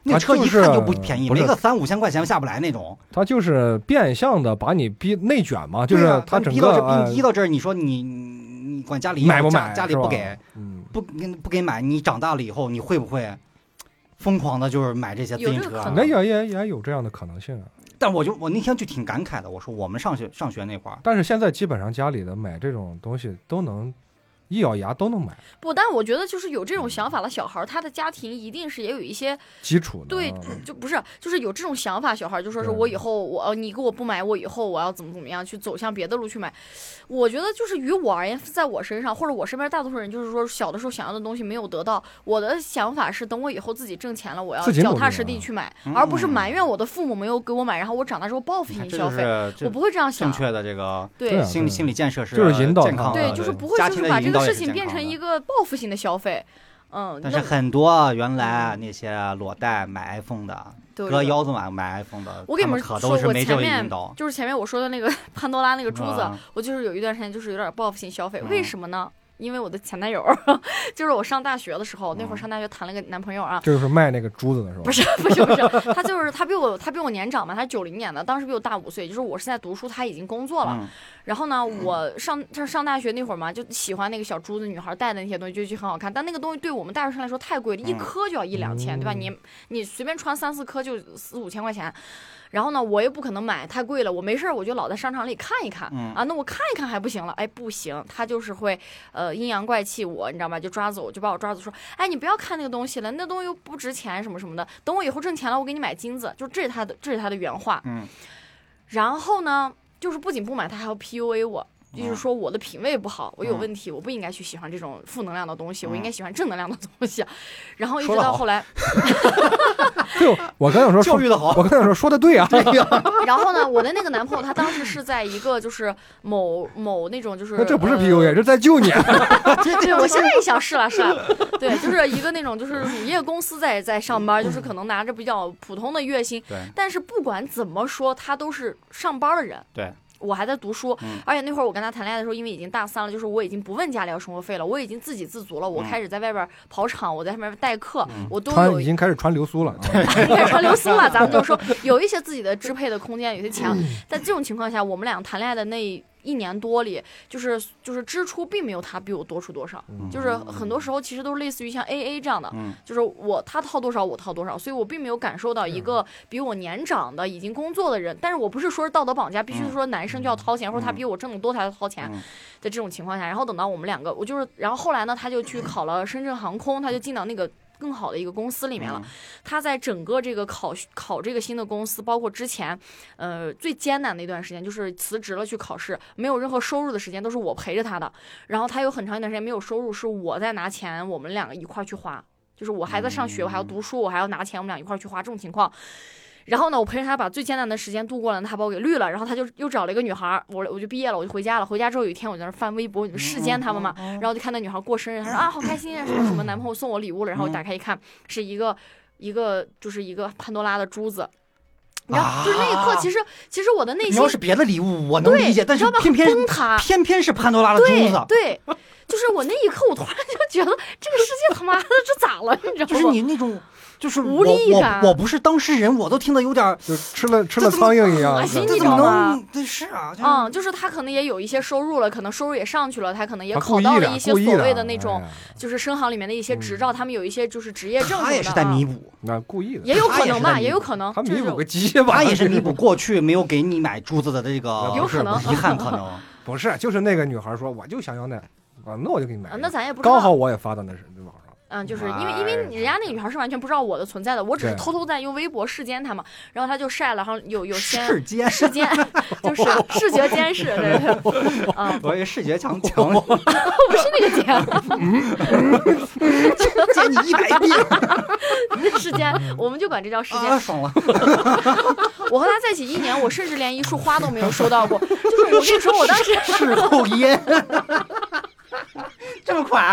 那车一看就不便宜，没个3-5千块钱下不来那种。 他就是变相的把你逼内卷嘛，就是他整个逼到这儿，你说你管家里买不买， 家里不给，不给买，你长大了以后你会不会疯狂的就是买这些自行车？ 那也有这样的可能性啊。 但我那天就挺感慨的，我说我们上学那会儿， 但是现在基本上家里的买这种东西都能一咬牙都能买。 不，但我觉得就是有这种想法的小孩，他的家庭一定是也有一些基础的。 对，就不是，就是有这种想法，小孩就说是我以后你给我不买，我以后我要怎么样去走向别的路去买。我觉得就是于我而言，在我身上或者我身边大多数人，就是说小的时候想要的东西没有得到，我的想法是等我以后自己挣钱了，我要脚踏实地去买，而不是埋怨我的父母没有给我买，然后我长大之后报复性消费。我不会这样想。 正确的这个对心理建设是就是引导健康的， 对，就是不会就是把这个事情变成一个报复性的消费。 但是很多原来那些裸贷买 iPhone 的，割腰子买 iPhone 的， 我跟你们说，我前面我说的那个潘多拉那个珠子，我就是有一段时间就是有点报复性消费，为什么呢？因为我的前男友，就是我上大学的时候，那会儿上大学谈了个男朋友啊， 就是卖那个珠子的时候， 不是，他比我年长嘛，他是90年的，当时比我大5岁，就是我是在读书，他已经工作了。然后呢，我上大学那会儿嘛，就喜欢那个小珠子，女孩戴的那些东西就很好看，但那个东西对我们大学生来说太贵了，一颗就要1-2千，对吧？你随便穿3-4颗就4-5千块钱。然后呢，我也不可能买，太贵了。我没事我就老在商场里看一看，那我看一看还不行了，哎，不行，他就是会阴阳怪气我，你知道吧？就把我抓走，说，哎，你不要看那个东西了，那东西又不值钱什么什么的。等我以后挣钱了，我给你买金子，就这是他的原话。然后呢，就是不仅不买，他还要 PUA 我。就是说我的品味不好，我有问题，我不应该去喜欢这种负能量的东西，我应该喜欢正能量的东西。然后一直到后来， 我刚想说教育的好， 我刚想说的对啊。 然后呢，我的那个男朋友他当时是在一个就是某那种就是这不是 PUA，这在救你。 对，我现在也想是了，对，就是一个那种就是乳业公司在上班，就是可能拿着比较普通的月薪，但是不管怎么说，他都是上班的人。 对。 我还在读书，而且那会儿我跟他谈恋爱的时候，因为已经大3了，就是我已经不问家里要生活费了，我已经自给自足了。我开始在外边跑场，我在外边代课，我都已经开始穿流苏了， 开始穿流苏了。咱们就说有一些自己的支配的空间，有些钱。在这种情况下，我们俩谈恋爱的那1年多里，就是支出并没有他比我多出多少，就是很多时候其实都是类似于像 AA 这样的，就是他掏多少我掏多少，所以我并没有感受到一个比我年长的已经工作的人，但是我不是说是道德绑架，必须说男生就要掏钱，或者他比我挣得多才掏钱的这种情况下，然后等到我们两个，然后后来呢，他就去考了深圳航空，他就进到那个更好的一个公司里面了。他在整个这个考这个新的公司，包括之前最艰难的一段时间，就是辞职了去考试，没有任何收入的时间都是我陪着他的。然后他有很长一段时间没有收入，是我在拿钱，我们两个一块去花，就是我还在上学，我还要读书，我还要拿钱，我们俩一块去花，这种情况。然后呢，我陪着他把最艰难的时间度过了，他把我给绿了，然后他就又找了一个女孩，我就毕业了，我就回家了。回家之后有一天我在那翻微博，你们世间他们嘛，然后就看到女孩过生日，他说啊好开心啊，什么什么男朋友送我礼物了，然后我打开一看，是一个就是一个潘多拉的珠子。你知道，就是那一刻，其实我的内心， 你要是别的礼物我能理解，但是偏偏是潘多拉的珠子， 对，就是我那一刻，我突然就觉得这个世界他妈的这咋了？你知道吗？ 就是你那种。就是无力感， 我不是当事人，我都听得有点就吃了苍蝇一样， 恶心，你知道吗？ 是啊， 就是他可能也有一些收入了，可能收入也上去了，他可能也考到了一些所谓的那种，就是生行里面的一些执照，他们有一些就是职业证什么的。 他也是在弥补， 那故意的， 也有可能吧，也有可能。 他弥补个机械吧， 他也是弥补过去没有给你买珠子的这个有可能遗憾，可能不是，就是那个女孩说，我就想要那那我就给你买。 那咱也不知道， 刚好我也发到那是对吧？ 就是因为人家那个女孩是完全不知道我的存在的，我只是偷偷在用微博视奸她嘛，然后她就晒了，然后有视奸就是视觉监视，对， 我以为视觉强， 不是那个奸， 奸你100 遍，视奸，我们就管这叫视奸， 爽了。 我和他在一起1年，我甚至连一束花都没有收到过，就是我跟你说，我当时事后烟，这么快。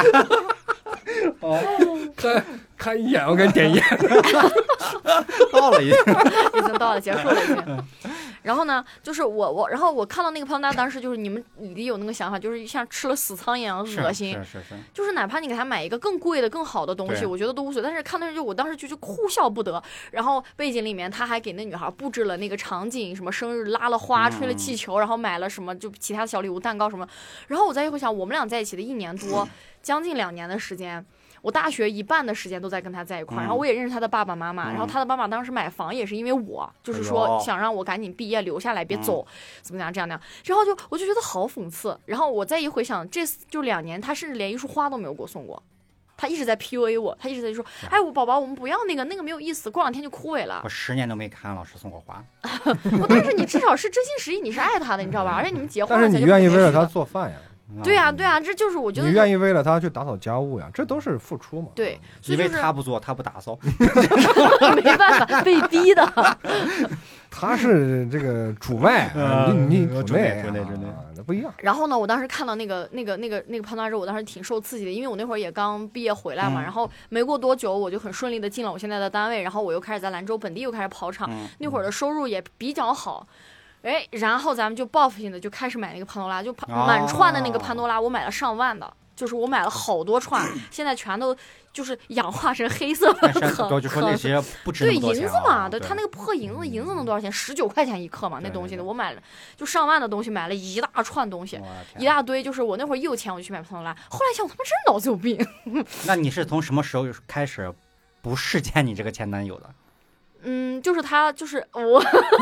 看一眼，我给你点烟。 到了已经到了，结束了已经。 然后呢，就是然后我看到那个胖达，当时就是你们里有那个想法，就是像吃了死苍蝇一样恶心。 是。 就是哪怕你给他买一个更贵的、更好的东西，我觉得都无所谓。但是看到我当时就哭笑不得。然后背景里面他还给那女孩布置了那个场景，什么生日拉了花、吹了气球，然后买了什么就其他的小礼物、蛋糕什么。然后我再一回想，我们俩在一起的1年多，将近2年的时间。我大学一半的时间都在跟他在一块儿，然后我也认识他的爸爸妈妈，然后他的爸爸当时买房也是因为我，就是说想让我赶紧毕业留下来，别走，怎么样这样那样，然后我就觉得好讽刺。然后我再一回想，这就2年，他甚至连一束花都没有给我送过，他一直在 PUA 我，他一直在说，哎，我宝宝，我们不要那个没有意思，过2天就枯萎了。 我10年都没看老师送过花。 但是你至少是真心实意，你是爱他的，你知道吧？而且你们结婚了， 但是你愿意为了他做饭呀。 对啊，这就是我觉得你愿意为了他去打扫家务呀，这都是付出嘛。 对， 因为他不做，他不打扫， 没办法，被逼的。 他是这个主外，你主内，那不一样。 然后呢，我当时看到那个判断之后，我当时挺受刺激的，因为我那会儿也刚毕业回来嘛，然后没过多久，我就很顺利的进了我现在的单位，然后我又开始在兰州本地又开始跑场，那会儿的收入也比较好。哎，然后咱们就报复性的就开始买那个潘多拉，就满串的那个潘多拉，我买了上万的，就是我买了好多串，现在全都就是氧化成黑色的， 就说那些不值对银子嘛，对，他那个破银子能多少钱？19块钱1克嘛，那东西的，我买了就上万的东西，买了一大串东西，一大堆。就是我那会儿一有钱我就去买潘多拉，后来想我他妈真是脑子有病。 那你是从什么时候开始不视奸你这个前男友的？ 就是他，就是我。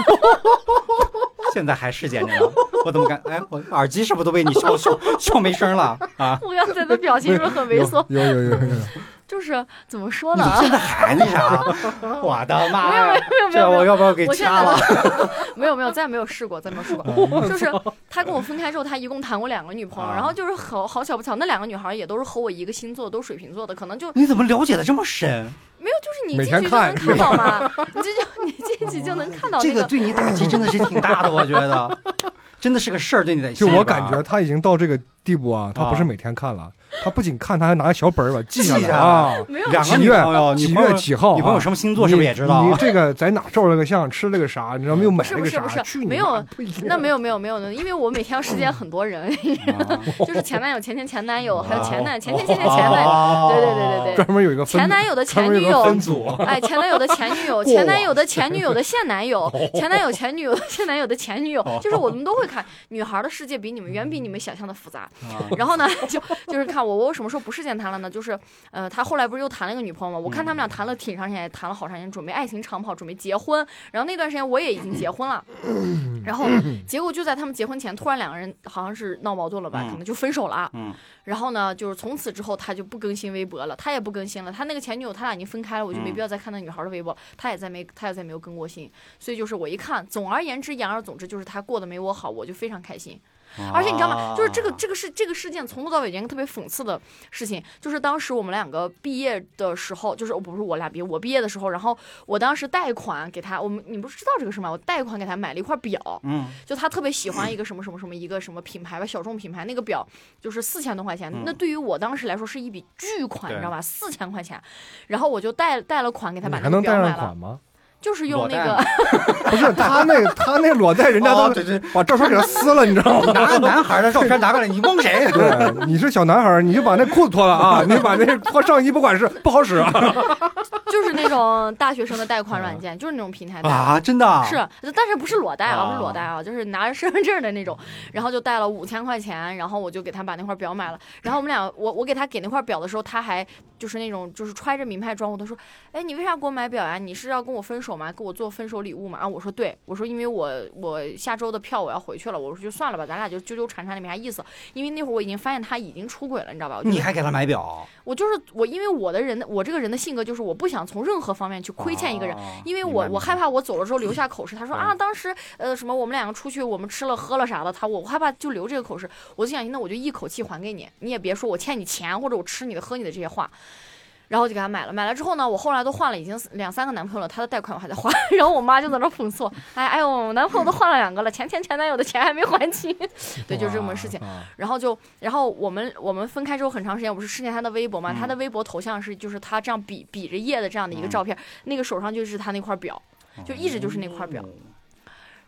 现在还视奸这个，我怎么感？哎，我耳机是不是都被你笑没声了啊？ 我刚才的表情是不是很猥琐？ 有。 就是怎么说呢？ 你现在还那啥？我的妈呀！ 没有， 我要不要给掐了？ 没有，再没有试过。就是他跟我分开之后，他一共谈过2个女朋友，然后就是好巧不巧，那2个女孩也都是和我一个星座，都水瓶座的，可能就你怎么了解的这么深？ 没有，就是你进去就能看到嘛，你进去就能看到。 这个对你打击真的是挺大的，我觉得真的是个事儿，对你的。 就我感觉他已经到这个地步啊，他不是每天看了。他不仅看，他还拿个小本儿把记下来啊。 没有 2个女朋友， 几月几号， 女朋友什么星座是不是也知道？ 你这个在哪照了个相，吃了个啥，你知道没有？买了个啥？ 没有，那没有，因为我每天要视奸很多人，就是前男友、前男友，还有前男友、前男友，对， 专门有一个前男友的前女友分组， 哎，前男友的前女友，前男友的前女友的现男友，前男友前女友现男友的前女友，就是我们都会看。女孩的世界远比你们想象的复杂。然后呢，就是看。我什么时候不视奸他了呢？就是他后来不是又谈了一个女朋友吗？我看他们俩谈了挺长时间，谈了好长时间，准备爱情长跑，准备结婚。然后那段时间我也已经结婚了，然后结果就在他们结婚前，突然2个人好像是闹矛盾了吧，可能就分手了。然后呢，就是从此之后他就不更新微博了，他也不更新了。他那个前女友他俩已经分开了，我就没必要再看那女孩的微博，他也再没有更过新。所以就是我一看，总而言之言而总之，就是他过得没我好，我就非常开心。而且你知道吗？就是这个事件从头到尾一件特别讽刺的事情，就是当时我们2个毕业的时候，就是不是我俩毕业，我毕业的时候，然后我当时贷款给他，你不是知道这个事吗？我贷款给他买了一块表，就他特别喜欢一个什么一个什么品牌吧，小众品牌，那个表就是4000多块钱，那对于我当时来说是一笔巨款，你知道吧？4000块钱，然后我就贷了款给他把那个表买了。 你还能贷上款吗？ 就是用那个， 不是他那裸贷，人家都把照片给他撕了，你知道吗？ 拿男孩的照片拿过来，你蒙谁？ 对，你是小男孩，你就把那裤子脱了啊！你把那脱上衣，不管是不好使啊。 就是那种大学生的贷款软件，就是那种平台贷啊，真的是，但是不是裸贷啊，不是裸贷啊，就是拿着身份证的那种，然后就贷了5000块钱，然后我就给他把那块表买了，然后我们俩，我给他给那块表的时候，他还就是那种就是揣着名牌装，我都说，哎，你为啥给我买表呀？你是要跟我分手吗？给我做分手礼物吗？啊，我说对，我说因为我下周的票我要回去了，我说就算了吧，咱俩就纠纠缠缠的没啥意思，因为那会儿我已经发现他已经出轨了，你知道吧？ 你还给他买表？ 我因为我这个人的性格就是我不想从任何方面去亏欠一个人，因为我害怕我走了之后留下口实。他说啊，当时什么我们2个出去我们吃了喝了啥的，我害怕就留这个口实，我就想那我就一口气还给你，你也别说我欠你钱或者我吃你的喝你的这些话。然后就给他买了之后呢，我后来都换了已经2-3个男朋友了，他的贷款我还在还。然后我妈就在那讽刺我，哎呦，我男朋友都换了2个了，前男友的钱还没还清。对，就是这么事情。然后我们分开之后很长时间，我不是视见他的微博嘛，他的微博头像是就是他这样比着耶的这样的一个照片，那个手上就是他那块表，就一直就是那块表。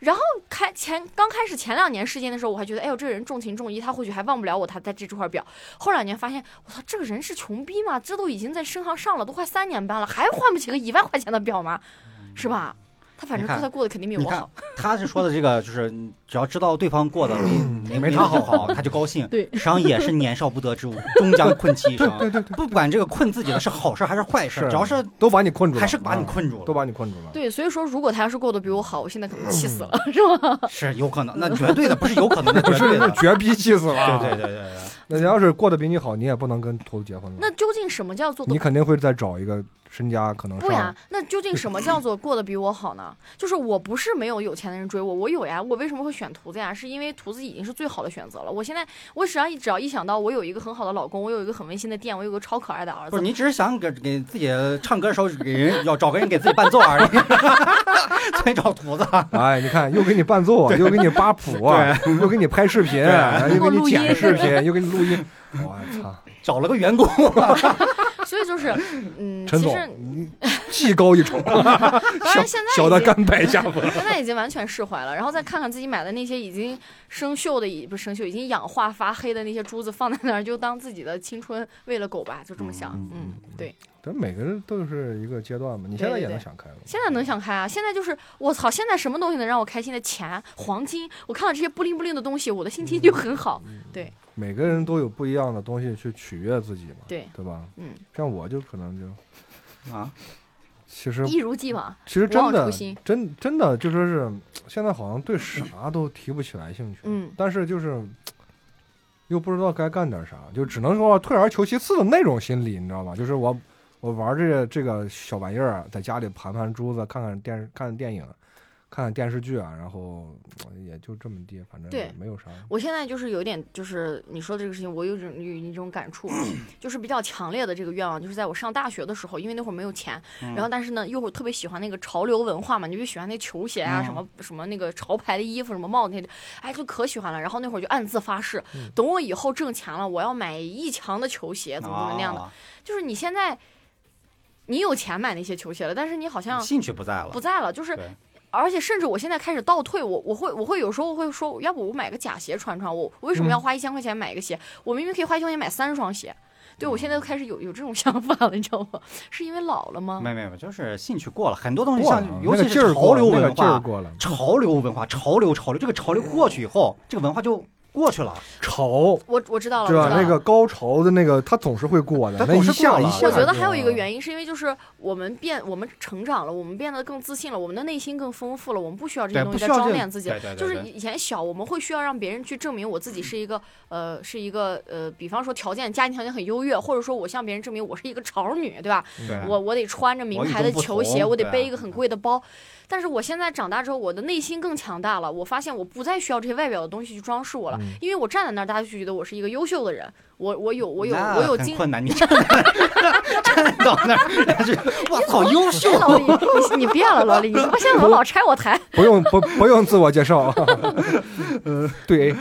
然后刚开始前2年事件的时候，我还觉得，哎呦，这个人重情重义，他或许还忘不了我，他在这块表。后2年发现，我操，这个人是穷逼吗？这都已经在身上上了，都快3年班了，还换不起个1万块钱的表吗？是吧？他反正他过得肯定比我好。 他是说的这个，就是只要知道对方过得没他好，他就高兴。 对， 实际上也是年少不得志，终将困其一生。 对， 不管这个困自己的是好事还是坏事，只要是都把你困住了， 还是把你困住了， 都把你困住了。 对，所以说如果他要是过得比我好，我现在可能气死了，是吧？ 是有可能，那绝对的，不是有可能的，绝对的， 绝逼气死了。 对。 那要是过得比你好，你也不能跟图子结婚了。 那究竟什么叫做？ 你肯定会再找一个身家可能上。 不呀，那究竟什么叫做过得比我好呢？就是我不是没有钱的人追我，我有呀。我为什么会选图子呀？是因为图子已经是最好的选择了。我现在我只要一想到我有一个很好的老公，我有一个很温馨的店，我有个超可爱的儿子。 不是你只是想给自己唱歌的时候给人要找个人给自己伴奏而已，所以找图子。 哎，你看又给你伴奏，又给你扒谱，又给你拍视频，又给你剪视频，又给你录音。我操， 找了个员工。 所以就是， 陈总，你技高一筹，当然现在小的甘拜下风， 现在已经完全释怀了。然后再看看自己买的那些已经生锈的，不是生锈，已经氧化发黑的那些珠子放在那儿，就当自己的青春喂了狗吧，就这么想。对。 但每个人都是一个阶段嘛，你现在也能想开了。 现在能想开啊！现在就是我操，现在什么东西能让我开心的？钱、黄金，我看到这些不灵不灵的东西，我的心情就很好。对。 每个人都有不一样的东西去取悦自己嘛，对吧？像我就可能就其实一如既往， 其实真的就说是现在好像对啥都提不起来兴趣，但是就是又不知道该干点啥，就只能说退而求其次的那种心理，你知道吧？就是我玩这个小玩意儿，在家里盘盘珠子，看看电影。看电视剧啊，然后也就这么地，反正也没有啥。 我现在就是有点，就是你说这个事情，我有一种感触，就是比较强烈的这个愿望，就是在我上大学的时候，因为那会儿没有钱，然后但是呢，又会特别喜欢那个潮流文化嘛，你就喜欢那球鞋啊，什么那个潮牌的衣服，什么帽子那些，哎，就可喜欢了。然后那会儿就暗自发誓，等我以后挣钱了，我要买1强的球鞋，怎么那样的。就是你现在，你有钱买那些球鞋了，但是你好像兴趣不在了， 就是。而且甚至我现在开始倒退，我会有时候会说，要不我买个假鞋穿穿，我为什么要花1000块钱买一个鞋？我明明可以花1000块钱买3双鞋。对，我现在都开始有这种想法了，你知道吗？是因为老了吗？ 没有，就是兴趣过了，很多东西像尤其是潮流文化，潮流这个潮流过去以后，这个文化就过去了。 潮， 我知道了， 对吧？那个高潮的那个，它总是会过的，那一下。 我觉得还有一个原因，是因为就是我们成长了，我们变得更自信了，我们的内心更丰富了，我们不需要这些东西在装点自己。就是以前小，我们会需要让别人去证明我自己是一个比方说家庭条件很优越，或者说我向别人证明我是一个潮女，对吧？我得穿着名牌的球鞋，我得背一个很贵的包。但是我现在长大之后，我的内心更强大了。我发现我不再需要这些外表的东西去装饰我了，因为我站在那儿，大家就觉得我是一个优秀的人。我有很困难，你站到那儿，哇，好优秀！ 老李，你变了，老李，你现在怎么老拆我台？ 不用自我介绍，对。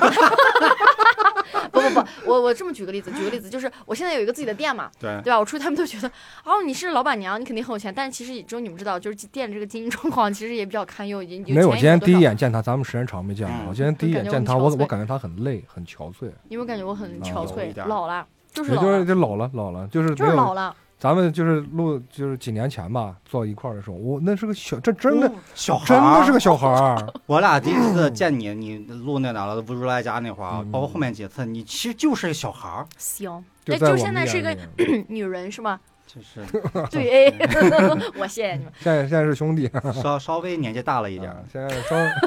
不，我这么举个例子，就是我现在有一个自己的店嘛，对吧？我出去他们都觉得，你是老板娘，你肯定很有钱，但是其实只有你们知道，就是店这个经营状况其实也比较堪忧，已经没有。我今天第一眼见他，咱们时间长没见过。我今天第一眼见他，我感觉他很累，很憔悴。 你有没有感觉我很憔悴？老了， 就是老了，就是老了。 咱们就是就是几年前吧，坐一块儿的时候，那是个这真的小孩， 真的是个小孩儿。 我俩第一次见你录那哪了，不如来家那会儿，包括后面几次，你其实就是个小孩儿。 行，就现在是一个女人是吗？ 就是对，我谢谢你们。 现在是兄弟， 稍微年纪大了一点， 现在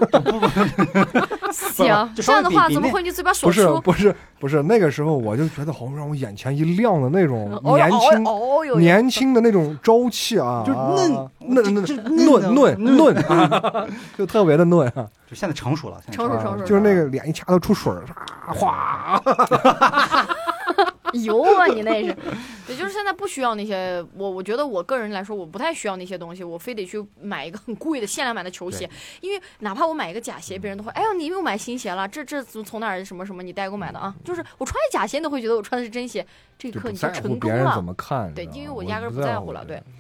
行，这样的话怎么会你嘴巴说出？ 不是，那个时候我就觉得好像让我眼前一亮的那种年轻的那种朝气啊， 就嫩，就特别的嫩啊。 就现在成熟了， 成熟， 就是那个脸一掐都出水儿，哗。 油啊，你那是，也就是现在不需要那些，我觉得我个人来说，我不太需要那些东西，我非得去买一个很贵的限量版的球鞋，因为哪怕我买一个假鞋，别人都会，哎呀，你又买新鞋了，这从哪儿什么你代购买的啊？就是我穿假鞋，你都会觉得我穿的是真鞋，这一刻你就成功了。 别人怎么看？ 对，因为我压根不在乎了，对。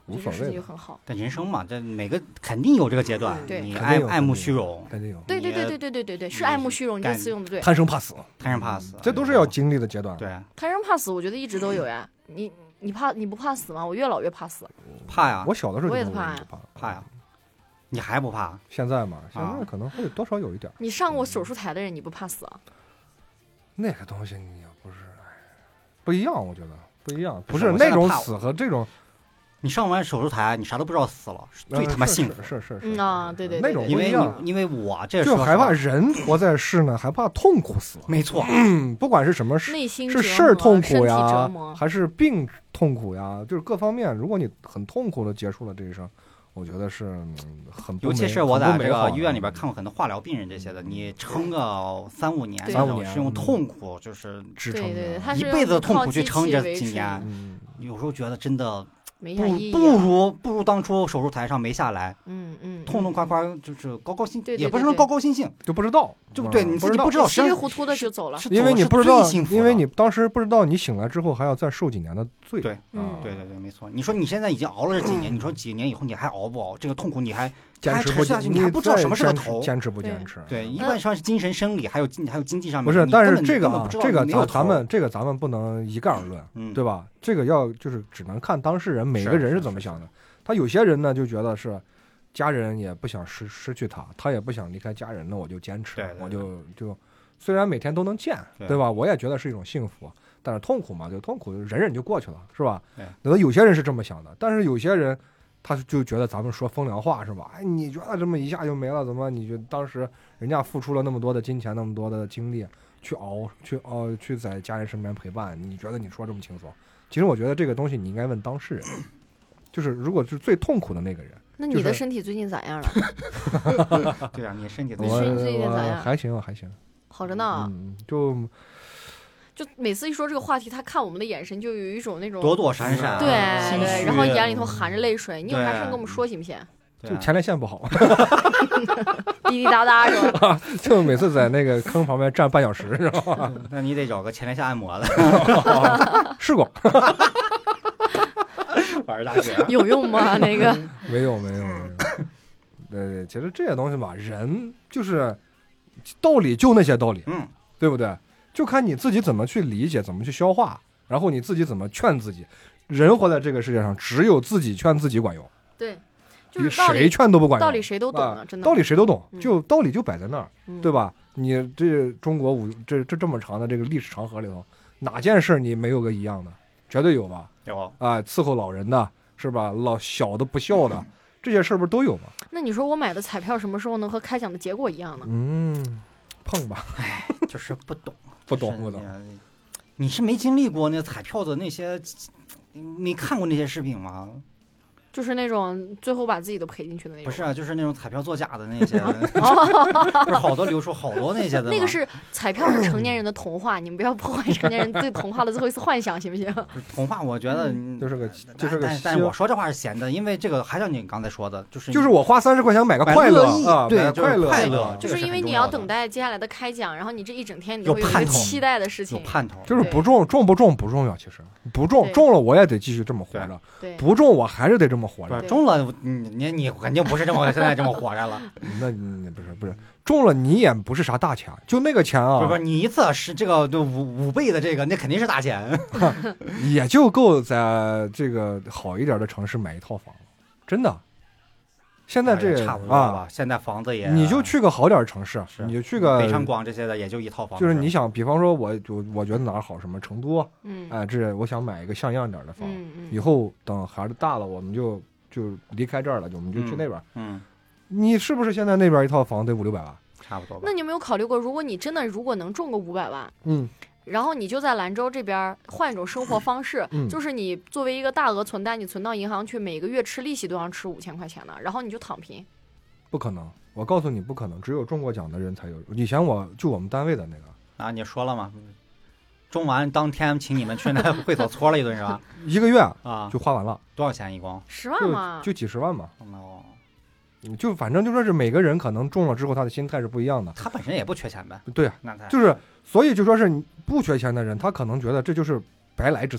无所谓就很好。 但人生嘛，这每个肯定有这个阶段，你爱慕虚荣， 肯定有。 对，是爱慕虚荣，这词用的对。 贪生怕死，这都是要经历的阶段。 对， 贪生怕死，我觉得一直都有呀。你不怕死吗？我越老越怕死。 怕呀！ 我小的时候我也怕呀。你还不怕？ 现在嘛，现在可能会多少有一点。 你上过手术台的人，你不怕死啊？ 那个东西你不是不一样，我觉得不一样，不是那种死和这种。 你上完手术台，你啥都不知道死了，最他妈幸福。 是对， 那种因为我这就害怕人活在世呢，害怕痛苦死。 没错， 不管是什么事，是事儿痛苦呀，还是病痛苦呀，就是各方面。如果你很痛苦的结束了这一生，我觉得是很不， 尤其是我在这个医院里边看过很多化疗病人这些的，你撑个3-5年，是用痛苦就是支撑的，一辈子的痛苦去撑这几年。有时候觉得真的。不如当初手术台上没下来，痛痛快快就是高高兴，也不是说高高兴兴， 就不知道， 就对你自己不知道， 稀里糊涂的就走了， 因为你不知道，因为你当时不知道，你醒来之后还要再受几年的罪。 对，对，没错。你说你现在已经熬了这几年，你说几年以后你还熬不熬？这个痛苦你还坚持不下去， 你还不知道什么是个头， 坚持不坚持？ 对，一般上是精神生理，还有经济上面不是，但是这个咱们不能一概而论，对吧？这个就是只能看当事人每个人是怎么想的。他有些人呢就觉得是家人也不想失去他也不想离开家人，那我就坚持，我就虽然每天都能见，对吧？我也觉得是一种幸福，但是痛苦嘛，就痛苦忍就过去了，是吧？那有些人是这么想的，但是有些人他就觉得咱们说风凉话是吧？哎，你觉得这么一下就没了，怎么？你觉得当时人家付出了那么多的金钱，那么多的精力去熬，去在家人身边陪伴，你觉得你说这么轻松？其实我觉得这个东西你应该问当事人，就是如果是最痛苦的那个人。 那你的身体最近咋样了？ 对啊，你身体最近咋样？ 还行， 好着呢。 就每次一说这个话题，他看我们的眼神就有一种那种躲躲闪闪， 对，然后眼里头含着泪水。你有啥事跟我们说行不行？ 就前列腺不好， 滴滴答答是吧？ 就每次在那个坑旁边站半小时，是吧？ 那你得找个前列腺按摩的。 试过。 玩大学有用吗？那个没有。对，其实这些东西吧，人就是道理就那些道理，对不对？就看你自己怎么去理解，怎么去消化，然后你自己怎么劝自己。人活在这个世界上，只有自己劝自己管用。 对。就是谁劝都不管用， 道理谁都懂了，真的。 道理谁都懂，就道理就摆在那儿，对吧？你这中国这么长的这个历史长河里头，哪件事你没有个一样的？绝对有吧？ 有啊，伺候老人的是吧？小的不孝的，这些事儿不是都有吗？ 那你说我买的彩票什么时候能和开奖的结果一样呢？ 碰吧， 哎，就是不懂。 你是没经历过那彩票的那些，没看过那些视频吗？ 就是那种最后把自己都赔进去的那种。 不是，就是那种彩票作假的那些，不是好多流出好多那些的。 那个是彩票是成年人的童话，你们不要破坏成年人对童话的最后一丝幻想，行不行？ 童话，我觉得就是个， 但是我说这话是闲的，因为这个还像你刚才说的，就是我花30块钱买个快乐啊， 对， 快乐， 就是因为你要等待接下来的开奖，然后你这一整天你都会有一个期待的事情， 有盼头。 就是不中不重要，其实不中了我也得继续这么活着，不中我还是得这么活着。 中了，你肯定不是现在这么活着了。 那你不是中了，你也不是啥大钱，就那个钱啊， 不是你一次是这个就5倍的这个，那肯定是大钱， 也就够在这个好一点的城市买一套房，真的。现在这差不多吧，现在房子也， 你就去个好点城市，你就去个北上广这些的，也就一套房。 就是你想，比方说我觉得哪儿好，什么成都，这我想买一个像样点的房，以后等孩子大了，我们就离开这儿了，我们就去那边。你是不是现在那边一套房得500-600万？ 差不多吧。 那你有没有考虑过，如果能中个500万，然后你就在兰州这边换一种生活方式，就是你作为一个大额存单，你存到银行去，每个月吃利息都要吃5000块钱的，然后你就躺平。 不可能，我告诉你不可能，只有中过奖的人才有。以前我们单位的那个啊，你说了吗？中完当天请你们去那会所搓了一顿是吧 ？1个月啊就花完了。 多少钱一共 ？10万嘛， 就几十万嘛。就反正就说是每个人可能中了之后他的心态是不一样的。 他本身也不缺钱呗。 对啊，就是所以就说是不缺钱的人，他可能觉得这就是白来之财，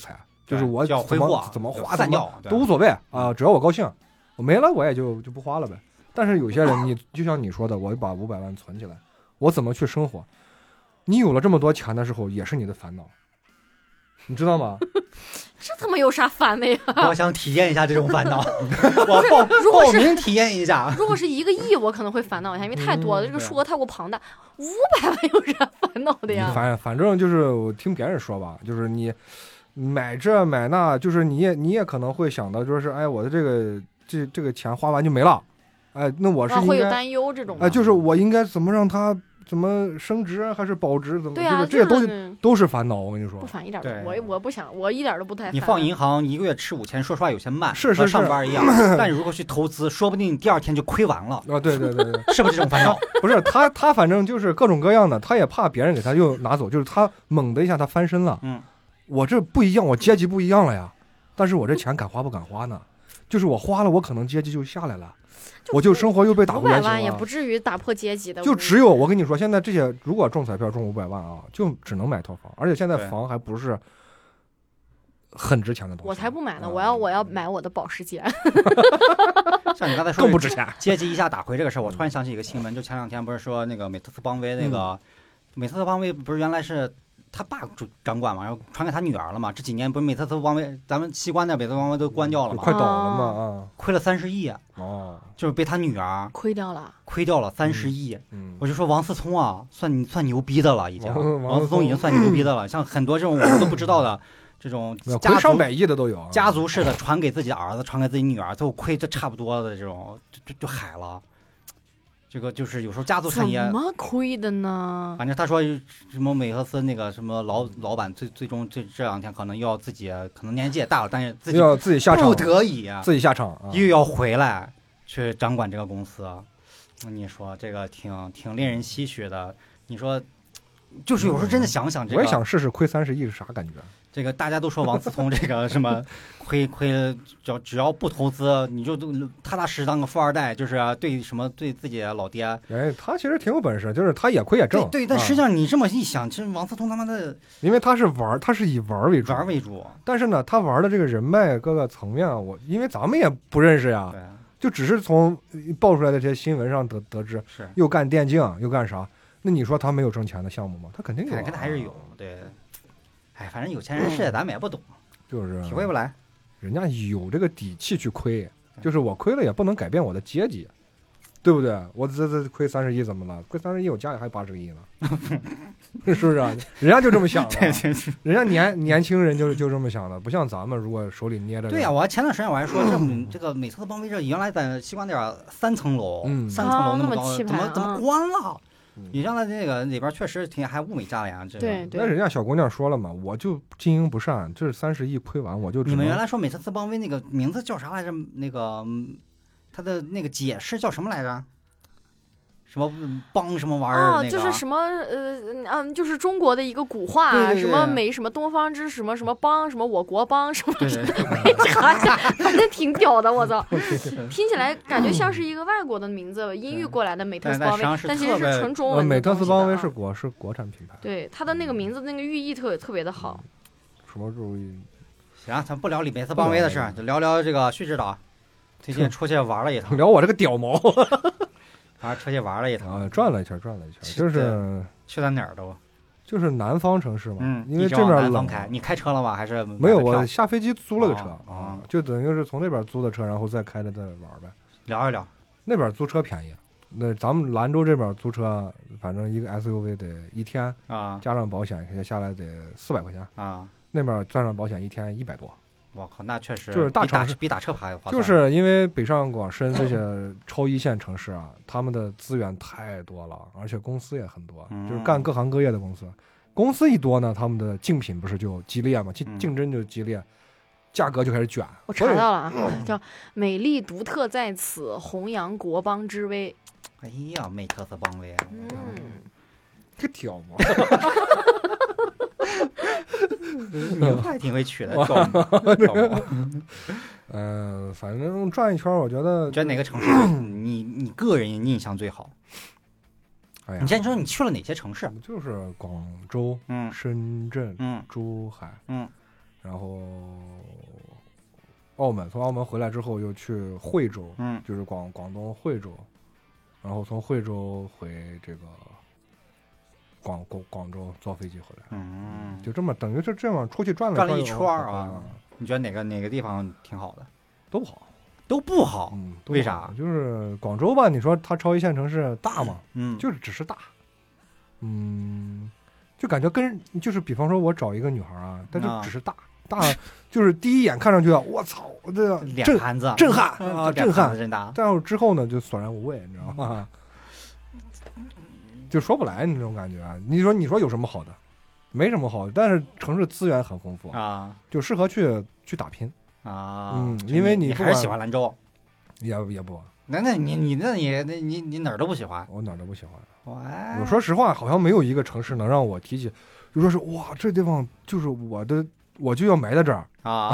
就是我怎么花散掉都无所谓啊，只要我高兴，我没了我也就不花了呗。但是有些人，你就像你说的，我把500万存起来，我怎么去生活？你有了这么多钱的时候，也是你的烦恼，你知道吗？ 这他妈有啥烦的呀？ 我想体验一下这种烦恼，我报名体验一下。 如果是1个亿，我可能会烦恼一下，因为太多了，这个数额太过庞大。500万有啥烦恼的呀？ 反正就是我听别人说吧，就是你买这买那，就是你也可能会想到，就是哎，我的这个钱花完就没了，哎，那我是应该会有担忧这种。 哎，就是我应该怎么让它怎么升值还是保值？怎么？ 对啊， 这些东西都是烦恼。我跟你说， 不烦一点。我不想，我一点都不太烦。 你放银行1个月吃5000，说实话有些慢， 是和上班一样。但你如果去投资，说不定你第2天就亏完了。 啊，对， 是不是这种烦恼？ 不是他反正就是各种各样的，他也怕别人给他又拿走，就是他猛的一下他翻身了。我这不一样，我阶级不一样了呀。但是我这钱敢花不敢花呢？就是我花了，我可能阶级就下来了。我就生活又被打回原形了。500万也不至于打破阶级的。 就只有我跟你说，现在这些如果中彩票中500万啊，就只能买套房，而且现在房还不是很值钱的东西。 我才不买呢！我要买我的保时捷。 像你刚才说更不值钱， 阶级一下打回这个事儿，我突然想起一个新闻，就前2天不是说那个美特斯邦威那个，美特斯邦威不是原来是他爸掌管嘛，然后传给他女儿了嘛。这几年不是美特斯邦威，咱们西关的美特斯邦威都关掉了嘛， 快倒了嘛， 亏了30亿哦， 就是被他女儿亏掉了 30亿。我就说王思聪啊，算牛逼的了，已经王思聪已经算牛逼的了。像很多这种我们都不知道的这种亏上百亿的都有， 家族式的传给自己的儿子，传给自己女儿，最后亏这差不多的这种就海了。这个就是有时候家族产业怎么亏的呢？ 反正他说什么美特斯那个什么老板最终这2天可能要自己，可能年纪也大了，但是自己下场， 不得已自己下场， 又要回来去掌管这个公司。你说这个挺令人唏嘘的。你说就是有时候真的想想这个， 我也想试试亏30亿是啥感觉。 这个大家都说王思聪这个什么亏只要不投资，你就踏踏实当个富二代，就是对自己老爹。 哎，他其实挺有本事，就是他也亏也挣。 对，但实际上你这么一想，其实王思聪他妈的， 因为他是以玩为主，但是呢，他玩的这个人脉各个层面，因为咱们也不认识呀，就只是从爆出来的这些新闻上得知， 是又干电竞又干啥？那你说他没有挣钱的项目吗？他肯定有， 肯定还是有，对。哎，反正有钱人世界咱们也不懂， 就是体会不来。 人家有这个底气去亏，就是我亏了也不能改变我的阶级，对不对？我这亏30亿怎么了？亏30亿，我家里还80个亿呢，是不是啊？人家就这么想的，人家年轻人就这么想的，不像咱们，如果手里捏着。 对呀，我前段时间我还说，这个美特斯邦威这原来在西关点3层楼，3层楼那么高，怎么关了？你让他那个里边确实还物美价廉， 对。 那人家小姑娘说了嘛，我就经营不善，这30亿亏完我就。 你们原来说美特斯邦威那个名字叫啥来着？那个他的那个解释叫什么来着？什么帮什么玩意儿？ 就是什么就是中国的一个古话，什么美什么东方之什么什么帮什么我国帮什么，反正挺屌的，我操！听起来感觉像是一个外国的名字，音译过来的美特斯邦威，但其实是纯中文。 美特斯邦威是国产品牌。 对，它的那个名字那个寓意特别的好。 什么注意？ 行，咱不聊美特斯邦威的事，就聊聊这个旭指导最近出去玩了一趟。 聊我这个屌毛。 反正出去玩了一趟， 转了一圈，就是去在哪儿都， 就是南方城市嘛，因为这边南方开，你开车了吗？还是没有？我下飞机租了个车就等于是从那边租的车，然后再开着再玩呗。 聊一聊， 那边租车便宜，那咱们兰州这边租车，反正一个 SUV 得1天加上保险下来得400块钱那边算上保险1天100多。 我靠，那确实就是大城市比打车还划算。 就是因为北上广深这些超一线城市啊，他们的资源太多了，而且公司也很多，就是干各行各业的公司。公司一多呢，他们的竞品不是就激烈嘛，竞争就激烈，价格就开始卷。 我查到了啊，叫美丽独特在此，弘扬国邦之威。 哎呀，美特斯邦威， 这屌吗？ 名字还挺会取的， 反正转一圈，我觉得哪个城市你个人印象最好？ 哎呀， 你先说你去了哪些城市？ 就是广州、深圳、珠海， 然后从澳门回来之后又去惠州，就是广东惠州，然后从惠州回这个广州坐飞机回来，就这么等于是这样出去转了一圈啊。你觉得哪个地方挺好的？ 都不好。 都不好，为啥？ 就是广州吧，你说它超一线城市大嘛，就是只是大，就感觉就是比方说我找一个女孩啊，但就只是大，就是第一眼看上去，我操，这脸盘子震撼啊，震撼真大。 但是之后呢，就索然无味，你知道吗？就说不来你这种感觉。你说有什么好的？没什么好的，但是城市资源很丰富啊， 就适合去打拼。因为你还是喜欢兰州， 也不， 那你哪儿都不喜欢， 我哪儿都不喜欢。我说实话，好像没有一个城市能让我提起，就说是哇，这地方就是我就要埋在这儿啊。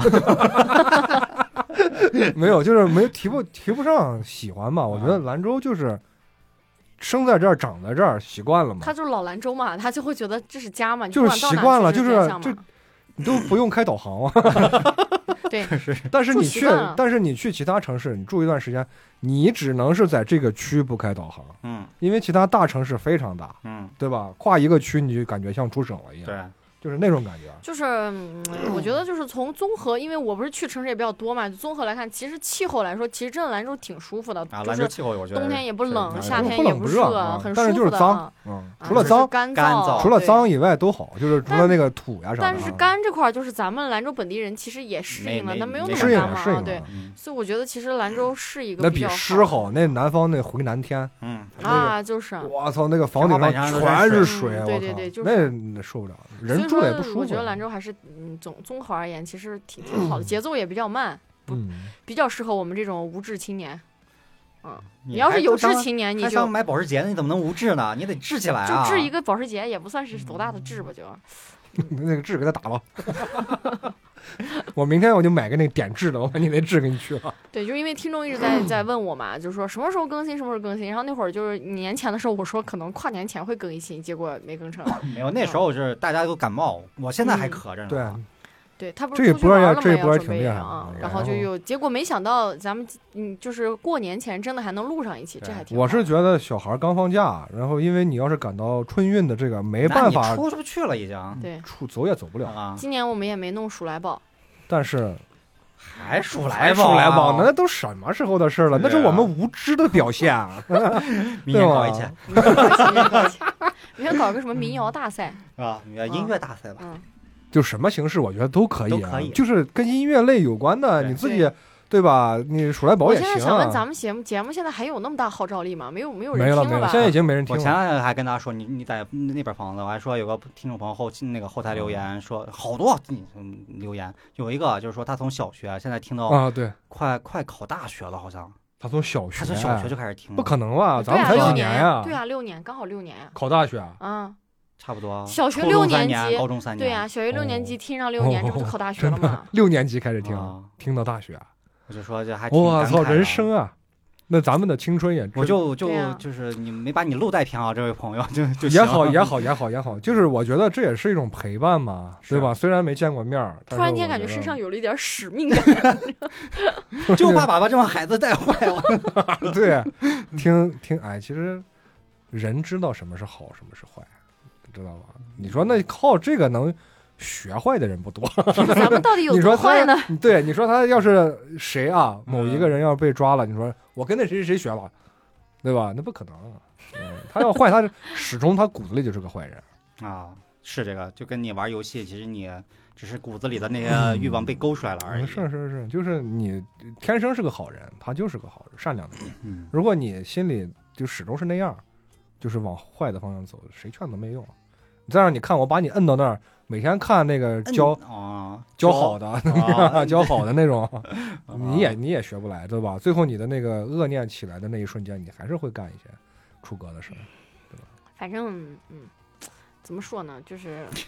没有，就是提不上喜欢吧。我觉得兰州就是生在这儿长在这儿习惯了嘛， 他就是老兰州嘛，他就会觉得这是家嘛， 就是习惯了，就是这你都不用开导航啊。 对， 但是你去其他城市，你住一段时间，你只能是在这个区不开导航，因为其他大城市非常大，对吧？跨一个区你就感觉像出省了一样， 对， 就是那种感觉。 就是我觉得就是从综合，因为我不是去城市也比较多嘛，就综合来看，其实气候来说，其实真的兰州挺舒服的， 兰州气候我觉得冬天也不冷，夏天也不热，很舒服的。 但是就是脏，除了脏干燥， 除了脏以外都好，就是除了那个土呀啥的。 但是干这块就是咱们兰州本地人其实也适应了，它没有那么干嘛，对。所以我觉得其实兰州是一个比较好。 那比湿好，那南方那回南天， 就是我操，那个房顶上全是水， 对，就是那受不了，人住的也不舒服。 我觉得兰州还是综合而言其实挺好的，节奏也比较慢，比较适合我们这种无志青年。你要是有志青年，你就想买保时捷，你怎么能无志呢？你得志起来啊！ 就志一个保时捷也不算是多大的志吧，就那个志给他打了。我明天我就买个那个点痣的，我把你那痣给你去了。 对，就因为听众一直在问我嘛，就说什么时候更新，什么时候更新。然后那会儿就是年前的时候，我说可能跨年前会更新，结果没更成。 没有，那时候是大家都感冒，我现在还咳着呢。 对，他不是出去玩了吗？要准备啊，然后就有结果，没想到咱们就是过年前真的还能录上一期，这还挺好。 我是觉得小孩刚放假，然后因为你要是赶到春运的这个没办法， 出不去了已经。 对， 走也走不了啊。 今年我们也没弄鼠来宝， 但是还鼠来宝， 那都什么时候的事了？那是我们无知的表现。 明年搞一期， 明天搞个什么民谣大赛啊，音乐大赛吧。 就什么形式我觉得都可以啊，就是跟音乐类有关的，你自己对吧？你鼠来宝也行。 我现在想问咱们节目现在还有那么大号召力吗？没有人听了吧？现在已经没人听了。 我前两天还跟他说，你在那边房子，我还说有个听众朋友后台留言说好多留言，有一个就是说他从小学现在听到啊，对， 快考大学了，好像他从小学就开始听了， 不可能吧？咱们才几年呀？ 对啊，6年，刚好6年呀。 考大学啊。 差不多， 小学6年级， 高中3年， 对呀，小学6年级听上6年，这不就考大学了吗 ？6年级开始听到大学， 我就说这还挺我操，人生啊！那咱们的青春也， 我就是你没把你路带偏啊，这位朋友就也好，就是我觉得这也是一种陪伴嘛，对吧？虽然没见过面， 突然间感觉身上有了一点使命感， 就怕把这帮孩子带坏了。 对，听，哎，其实人知道什么是好，什么是坏。知道吧？你说那靠这个能学坏的人不多， 咱们到底有多坏呢？ 对，你说他要是谁啊，某一个人要是被抓了，你说我跟那谁学了，对吧？那不可能。他要坏，他始终他骨子里就是个坏人啊。是这个，就跟你玩游戏，其实你只是骨子里的那个欲望被勾出来了而已。 是，就是你天生是个好人，他就是个好人，善良的人。如果你心里就始终是那样，就是往坏的方向走，谁劝都没用。再让你看我把你摁到那儿，每天看那个教好的教好的那种，你也学不来，对吧？最后你的那个恶念起来的那一瞬间，你还是会干一些出格的事，对吧？ 反正怎么说呢，就是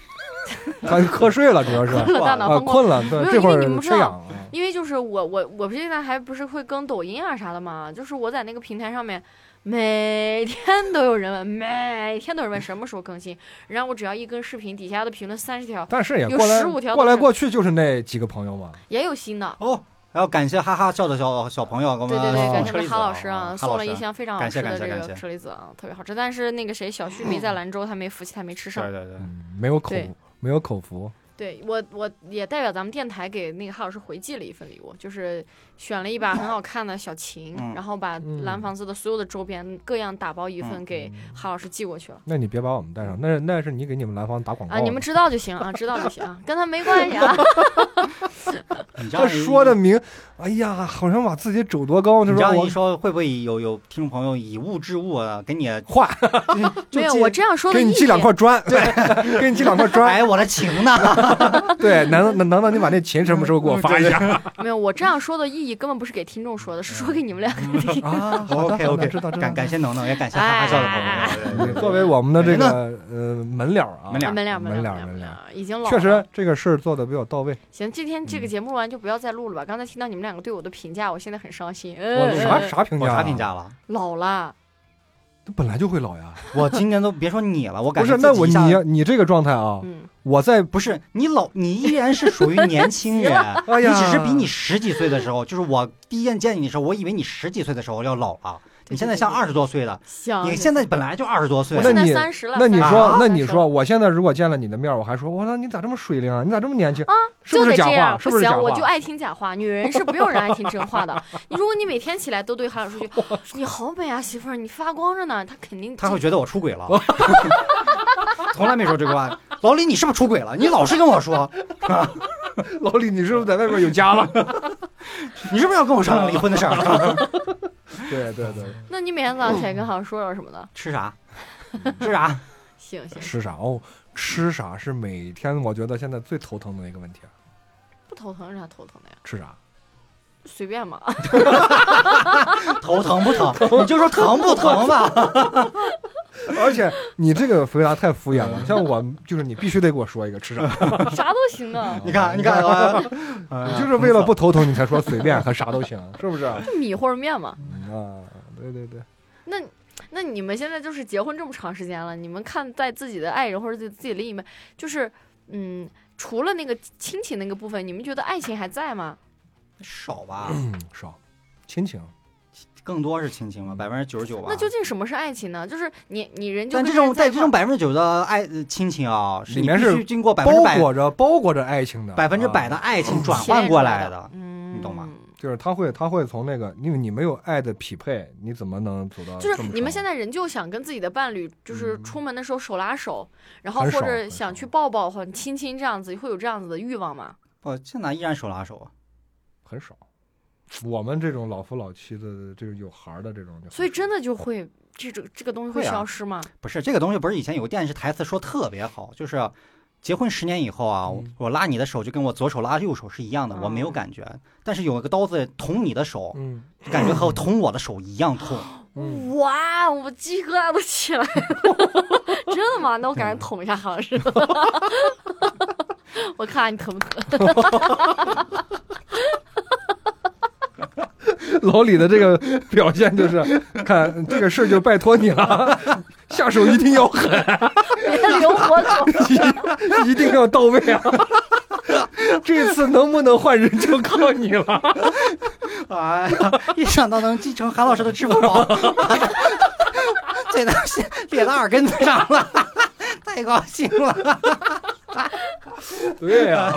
他瞌睡了，主要是困了，对，这会儿缺氧。 因为就是我现在还不是会更抖音啊啥的嘛，就是我在那个平台上面。每天都有人问什么时候更新，然后我只要一更视频，底下的评论30条， 但是也有15条过来过去就是那几个朋友嘛， 也有新的哦。还要感谢哈哈笑的小朋友， 对，感谢哈老师啊，送了一箱非常好吃的这个车厘子啊，特别好吃。但是那个谁小旭没在兰州，他没福气，他没吃上， 对， 没有口福。 对，我也代表咱们电台给那个哈老师回寄了一份礼物，就是选了一把很好看的小琴，然后把蓝房子的所有的周边各样打包一份给哈老师寄过去了。 那你别把我们带上，那是你给你们蓝房打广告啊，你们知道就行啊，知道就行，跟他没关系啊。 他说的明，哎呀，好像把自己走多高。 你这样一说，会不会有听众朋友以物治物啊，给你换？ 没有，我这样说的给你寄2块砖，对，给你寄2块砖。 哎，我的琴呢？ 对，难道你把那琴什么时候给我发一下？ 没有，我这样说的意义根本不是给听众说的，是说给你们两个听。 啊 ，OK， 知道。 感谢能也感谢哈哈笑的朋友。作为我们的这个门脸啊， 门脸，已经老了。 确实这个事儿做的比较到位。 行，今天这个节目录完就不要再录了吧。刚才听到你们两个对我的评价，我现在很伤心。 啥评价？ 啥评价了？ 老了。 本来就会老呀， 我今年都别说你了，我感觉不是那你这个状态啊，我在不是你老，你依然是属于年轻人， 哎呀， 你只是比你10几岁的时候，就是我第一眼见你的时候，我以为你10几岁的时候要老了。你现在像20多岁的，你现在本来就20多岁， 我现在30了。 那你说，我现在如果见了你的面，我还说，我说你咋这么水灵啊？你咋这么年轻啊？是不是假话？是不是假话？ 我就爱听假话，女人是不用人爱听真话的。如果你每天起来都对韩老师说你好美啊，媳妇儿，你发光着呢，他会觉得我出轨了。从来没说这个话。老李，你是不是出轨了？你老是跟我说。 老李，你是不是在外边有家了？ 你是不是要跟我商量离婚的事儿？ 对。 那你每天早上起来跟好像说点什么呢？ 吃啥？ 行。 吃啥？哦，吃啥是每天我觉得现在最头疼的一个问题。 不头疼是啥头疼的呀？ 吃啥？ 随便嘛。 头疼不疼？你就说疼不疼吧。 而且你这个回答太敷衍了，像我就是你必须得给我说一个吃啥。 啥都行啊。 你看， 你就是为了不头疼你才说随便和啥都行，是不是？ 米或者面嘛。 对。 那你们现在就是结婚这么长时间了，你们看待自己的爱人或者自己的另一半，就是除了那个亲情那个部分，你们觉得爱情还在吗？ 少吧， 少，亲情。 更多是亲情吧，99%吧。 那究竟什么是爱情呢？就是你人就但这种9%的亲情啊， 里面是经过 100%包裹着爱情的 100%的爱情转换过来的，你懂吗？ 就是他会从那个，因为你没有爱的匹配，你怎么能走到？ 就是你们现在人就想跟自己的伴侣，就是出门的时候手拉手，然后或者想去抱抱或者亲亲这样子，会有这样子的欲望吗？ 现在依然手拉手啊， 很少。我们这种老夫老妻的，这种有孩的这种， 所以真的就会这个东西会消失吗？ 不是，这个东西不是以前有个电视台词说特别好，就是结婚10年以后啊，我拉你的手就跟我左手拉右手是一样的，我没有感觉。但是有一个刀子捅你的手，感觉和捅我的手一样痛。 哇，我鸡皮疙瘩都起来了。真的吗？那我赶紧捅一下好像是。我看看你疼不疼。 老李的这个表现就是，看这个事就拜托你了，下手一定要狠， 别留活口， 一定要到位啊！这次能不能换人就靠你了。 哎呀，一想到能继承韩老师的支付宝，这东西咧到耳根子上了，太高兴了。 对呀，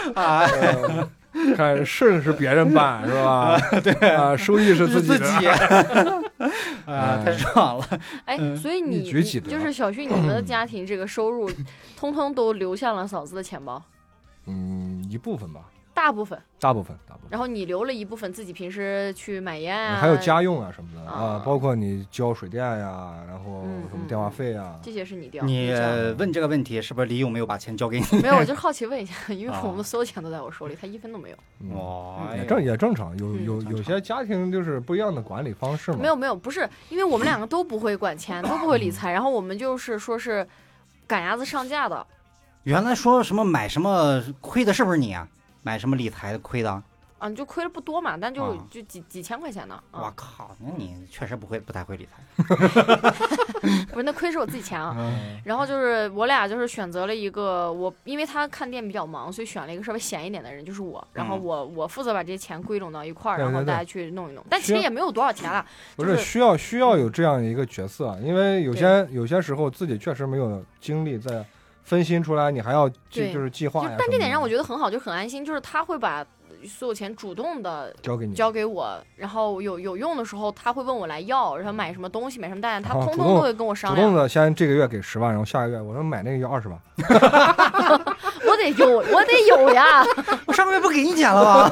看事是别人办是吧？ 对啊，收益是自己的。太爽了！ 哎，所以你就是小旭，你们的家庭这个收入，通通都流向了嫂子的钱包。 一部分吧。 大部分。 然后你留了一部分自己平时去买烟啊， 还有家用啊什么的啊，包括你交水电呀，然后什么电话费啊， 这些是你掉。 你问这个问题，是不是李勇没有把钱交给你？ 没有，我就好奇问一下，因为我们所有钱都在我手里，他1分都没有。 也正常，有些家庭就是不一样的管理方式嘛。 没有，不是，因为我们两个都不会管钱，都不会理财，然后我们就是说是赶鸭子上架的。 原来说什么买什么亏的，是不是你啊？买什么理财的亏的？ 啊，就亏了不多嘛，但就几千块钱呢。 我靠，那你确实不太会理财。 不是，那亏是我自己钱啊。然后就是我俩就是选择了一个因为他看店比较忙，所以选了一个稍微闲一点的人，就是我。然后我负责把这些钱归拢到一块儿，然后大家去弄一弄。但其实也没有多少钱了。 不是需要有这样一个角色，因为有些时候自己确实没有精力再分心出来，你还要就是计划呀。 但这点让我觉得很好，就很安心，就是他会把所有钱主动的交给我，然后有用的时候他会问我来要，然后买什么东西买什么单，他通通都会跟我商量。 主动的先这个月给10万，然后下个月我说买那个要20万。 我得有呀！ 我上个月不给你钱了吧？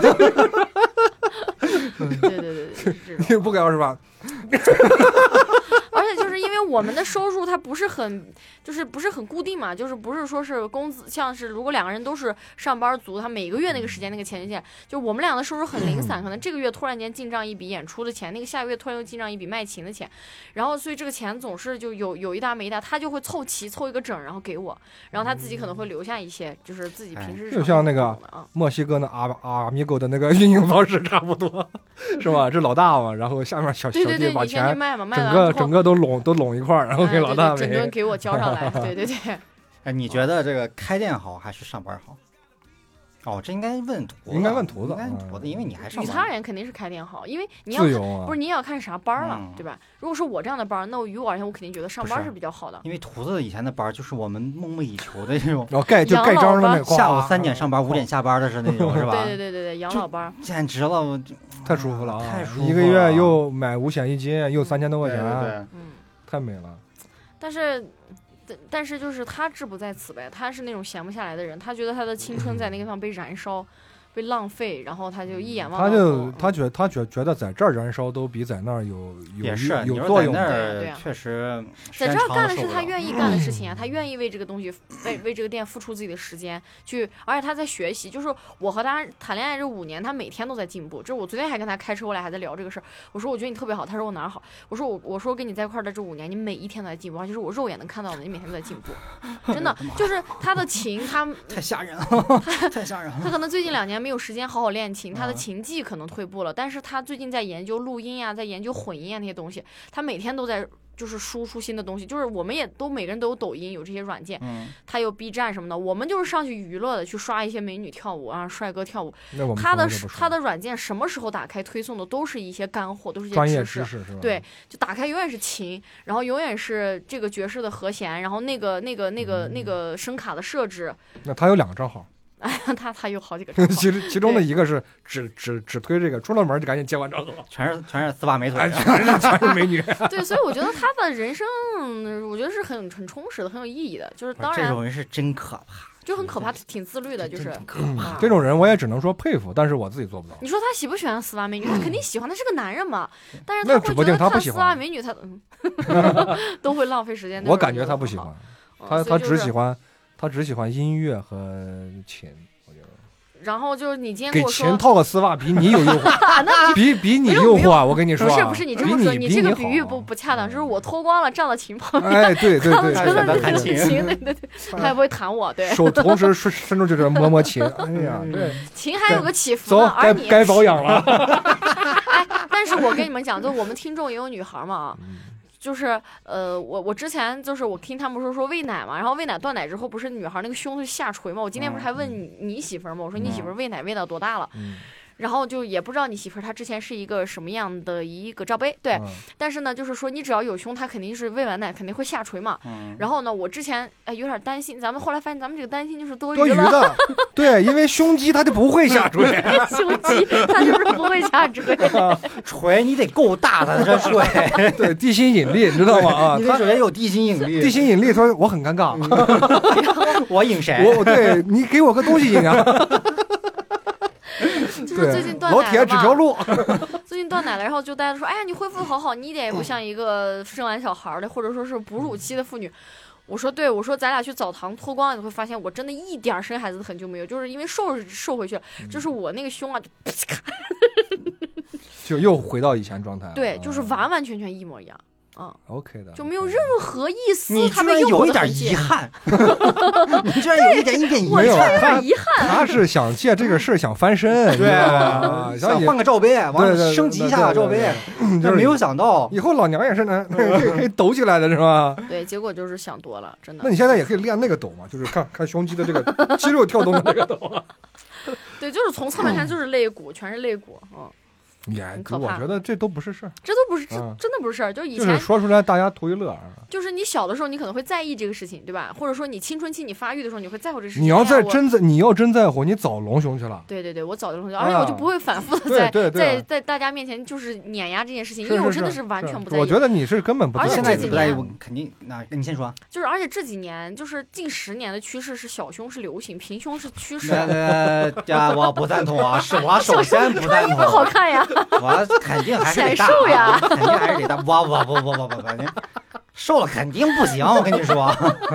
对， 你不给20万。 而且就是因为我们的收入它不是很固定嘛，就是不是说是工资，像是如果2个人都是上班族，他每个月那个时间那个钱就进，就我们俩的收入很零散，可能这个月突然间进账一笔演出的钱，那个下个月突然又进账一笔卖琴的钱，然后所以这个钱总是就有一搭没一搭，他就会凑一个整，然后给我，然后他自己可能会留下一些，就是自己平时就像那个墨西哥的阿米狗的那个运营方式差不多，是吧？这老大嘛，然后下面小弟把钱整个都拢一块儿，然后给老大整顿给我交上来。对。 哎，你觉得这个开店好还是上班好？哦，这应该问图子， 应该问图子， 因为你还上班。 与他人肯定是开店好，因为你要不是你也要看啥班了，对吧？如果说我这样的班，那于我而言，我肯定觉得上班是比较好的。 因为图子以前的班就是我们梦寐以求的这种， 盖章的那种， 下午3点上班，5点下班的是那种，是吧？ 对，养老班简直了， 太舒服了啊！ 太舒服了， 一个月又买5险1金，又3000多块钱， 对， 太美了。 但是就是他志不在此呗，他是那种闲不下来的人，他觉得他的青春在那个地方被燃烧。被浪费，然后他就一眼望到他觉得在这儿燃烧都比在那儿有作用。 对，确实在这儿干的是他愿意干的事情啊，他愿意为这个东西为这个店付出自己的时间去，而且他在学习。就是我和他谈恋爱这5年，他每天都在进步。这我昨天还跟他开车，我俩还在聊这个事儿。我说我觉得你特别好，他说我哪儿好？我说跟你在一块儿的这5年，你每一天都在进步，而且是我肉眼能看到的，你每天都在进步，真的就是他的琴，他太吓人了，太吓人了。 他可能最近2年没有时间好好练琴，他的琴技可能退步了，但是他最近在研究录音啊，在研究混音啊那些东西，他每天都在就是输出新的东西。就是我们也都每个人都有抖音，有这些软件，他有 B 站什么的，我们就是上去娱乐的，去刷一些美女跳舞啊，帅哥跳舞。他的软件什么时候打开推送的都是一些干货，都是一些专业知识，是吧？ 对，就打开永远是琴，然后永远是这个爵士的和弦，然后那个声卡的设置。 那他有2个账号。 他有好几个账号， 其中的一个是只推这个，出了门就赶紧接完账号， 全是丝袜美腿， 全是美女。 对，所以我觉得他的人生，我觉得是很充实的，很有意义的。就是当然， 这种人是真可怕， 就很可怕，挺自律的，就是可怕。 这种人我也只能说佩服，但是我自己做不到。 你说他喜不喜欢丝袜美女？他肯定喜欢，他是个男人嘛。但是他会觉得看丝袜美女，他都会浪费时间。 我感觉他不喜欢，他只喜欢音乐和琴，我觉得。 然后就是你今天跟我说给琴套个丝袜比你有诱惑，比你诱惑啊！我跟你说， 不是你这么说，你这个比喻不恰当，就是我脱光了站到琴旁边， 哎，对， 弹琴， 对，他也不会弹我，对， 手同时伸出去这摸琴，哎呀，对， 琴还有个起伏呢，而你该保养了。 哎，但是我跟你们讲，就我们听众也有女孩嘛。就是我之前就是我听他们说喂奶嘛，然后喂奶断奶之后不是女孩那个胸就下垂嘛，我今天不是还问你媳妇儿吗？我说你媳妇儿喂奶喂到多大了？然后就也不知道你媳妇儿她之前是一个什么样的一个罩杯，对，但是呢，就是说你只要有胸，她肯定是喂完奶肯定会下垂嘛。然后呢，我之前有点担心，咱们后来发现咱们这个担心就是多余的，对，因为胸肌它就不会下垂， 胸肌它就是不会下垂， 垂你得够大它才垂， 对，地心引力你知道吗？啊， 你得首先有地心引力， 地心引力说我很尴尬， 我引谁？ 对你给我个东西引啊。 就是最近断奶了嘛， 老铁指条路。 最近断奶了，然后就大家都说，哎呀，你恢复的好好，你一点也不像一个生完小孩的，或者说是哺乳期的妇女。我说对，我说咱俩去澡堂脱光了，你会发现我真的一点生孩子的痕就没有，就是因为瘦回去了，就是我那个胸啊， 就又回到以前状态了。 对，就是完完全全一模一样。 ，OK 的， 就没有任何一丝你居然有一点遗憾，你居然有一点遗憾， 他是想借这个事想翻身， 对，想换个罩杯，完了升级一下罩杯，但没有想到以后老娘也是可以抖起来的是吧？ 对，结果就是想多了，真的。 那你现在也可以练那个抖嘛，就是看胸肌的这个肌肉跳动的这个抖。 对，就是从侧面看就是肋骨，全是肋骨， 我觉得这都不是事儿， 这都不是，真的不是事儿。就以前就是说出来大家图一乐。 就是你小的时候，你可能会在意这个事情，对吧？或者说你青春期你发育的时候，你会在乎这个事情。 你要真在乎，你早隆胸去了。 对，我早就隆胸，而且我就不会反复的在大家面前就是碾压这件事情，因为我真的是完全不在意。 我觉得你是根本不在意。 而且这几年肯定，那你先说。 就是而且这几年就是近10年的趋势是小胸是流行，平胸是趋势。 我不赞同啊，是我首先不赞同。 不好看呀， 我肯定还是得大呀， 肯定还是得大。不，瘦了肯定不行，我跟你说。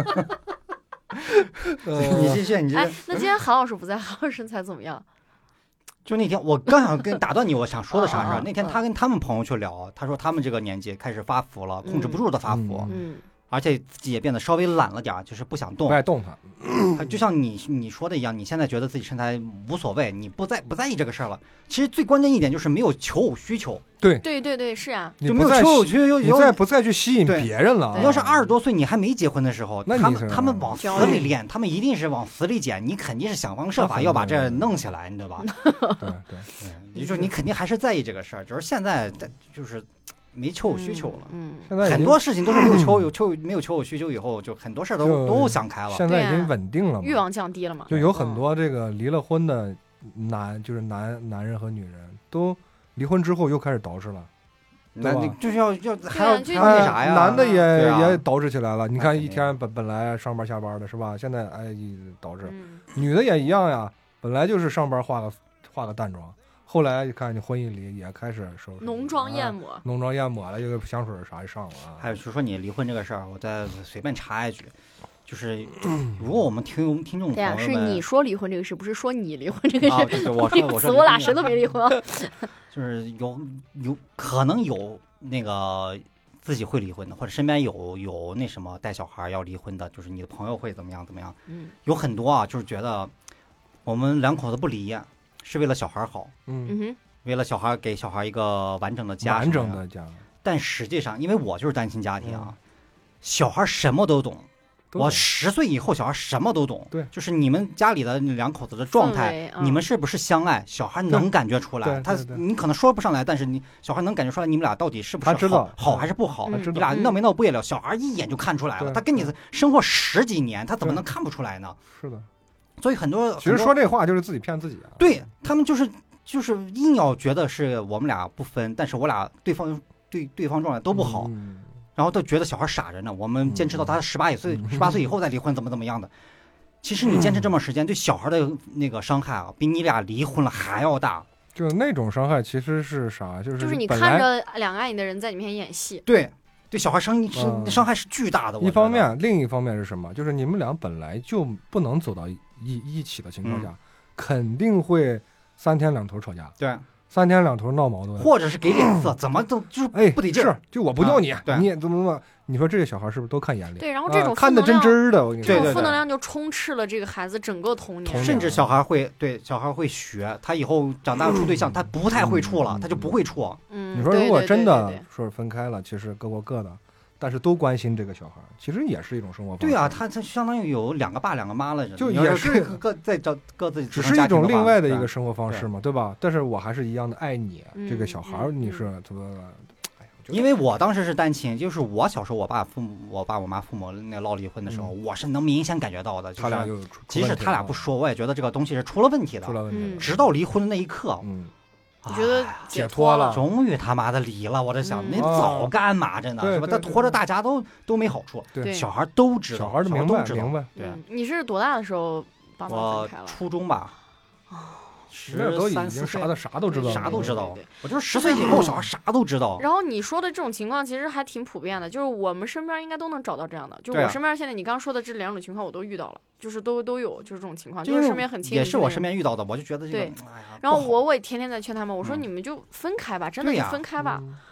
你继续，你继续。 那今天韩老师不在，韩老师身材怎么样？ 就那天我刚想打断你，我想说的啥事儿？那天他跟他们朋友去聊，他说他们这个年纪开始发福了，控制不住的发福。而且自己也变得稍微懒了点，就是不想动， 不爱动它。 就像你说的一样，你现在觉得自己身材无所谓，你不在意这个事儿了。其实最关键一点就是没有求偶需求。 对，是啊， 就没有求偶需求， 你不再去吸引别人了。 你要是20多岁，你还没结婚的时候，他们往死里练，他们一定是往死里减，你肯定是想方设法要把这弄起来，你知道吧？ 对， 你说你肯定还是在意这个事儿，只是现在就是没求偶需求了。 现在很多事情都是没有求偶需求以后，就很多事儿都想开了。 现在已经稳定了嘛， 欲望降低了嘛， 就有很多这个离了婚的男人和女人都离婚之后又开始捯饬了。 那你就是还要那啥呀？ 男的也捯饬起来了。你看一天本来上班下班的是吧？现在捯饬。女的也一样呀，本来就是上班化个淡妆。后来一看，你婚姻里也开始收拾浓妆艳抹， 了，一个香水啥上了啊。 还有就说你离婚这个事儿，我再随便插一句，就是如果我们听众朋友们， 是你说离婚这个事，不是说你离婚这个事。 对，我说我俩谁都没离婚。 就是有可能有那个自己会离婚的，或者身边有那什么带小孩要离婚的，就是你的朋友会怎么样，有很多啊，就是觉得我们两口子不离。是为了小孩好，为了给小孩一个完整的家，但实际上，因为我就是单亲家庭啊，小孩什么都懂。我10岁以后，小孩什么都懂。 对， 就是你们家里的两口子的状态，你们是不是相爱，小孩能感觉出来。你可能说不上来，但是小孩能感觉出来，你们俩到底是不是好还是不好。你俩闹没闹不也了，小孩一眼就看出来了。他跟你生活10几年，他怎么能看不出来呢？ 是的。 所以很多其实说这话就是自己骗自己啊。 对，他们就是硬要觉得是我们俩不分，但是我俩对方状态都不好，然后都觉得小孩傻着呢。我们坚持到他18岁以后再离婚，怎么样的。其实你坚持这么时间，对小孩的那个伤害啊，比你俩离婚了还要大。 就是那种伤害其实是啥？就是你看着2个爱你的人在你面前演戏。 对小孩伤害是巨大的。 一方面，另一方面是什么？就是你们俩本来就不能走到一起的情况下，肯定会3天2头吵架。 对 ，3天2头闹矛盾， 或者是给脸色，怎么都就是不得劲儿。 就我不要你，你也怎么？你说这些小孩是不是都看眼里？ 对，然后这种看得真真的，我跟你说， 这种负能量就充斥了这个孩子整个童年。 甚至小孩会学，他以后长大处对象，他不太会处了，他就不会处。 你说如果真的说分开了，其实各过各的。但是都关心这个小孩，其实也是一种生活方式。 对啊，他相当于有2个爸2个妈了， 就也是再找各自， 只是一种另外的一个生活方式嘛，对吧？但是我还是一样的爱你，这个小孩你是怎么？ 因为我当时是单亲，就是我小时候我爸我妈父母那闹离婚的时候，我是能明显感觉到的，就是即使他俩不说，我也觉得这个东西是出了问题的。直到离婚的那一刻， 我觉得解脱了， 终于他妈的离了。我在想，你早干嘛着呢？是吧？他拖着大家都没好处。 对， 小孩都知道， 小孩都明白。 对， 你是多大的时候爸妈分开了？ 我初中吧。 那都已经啥都知道， 啥都知道。我就是10岁以后，小孩啥都知道。 然后你说的这种情况其实还挺普遍的，就是我们身边应该都能找到这样的。就我身边现在你刚说的这2种情况我都遇到了，就是都有就是这种情况，就是身边很亲。 也是我身边遇到的，我就觉得这个。 对。然后我也天天在劝他们，我说你们就分开吧，真的就分开吧。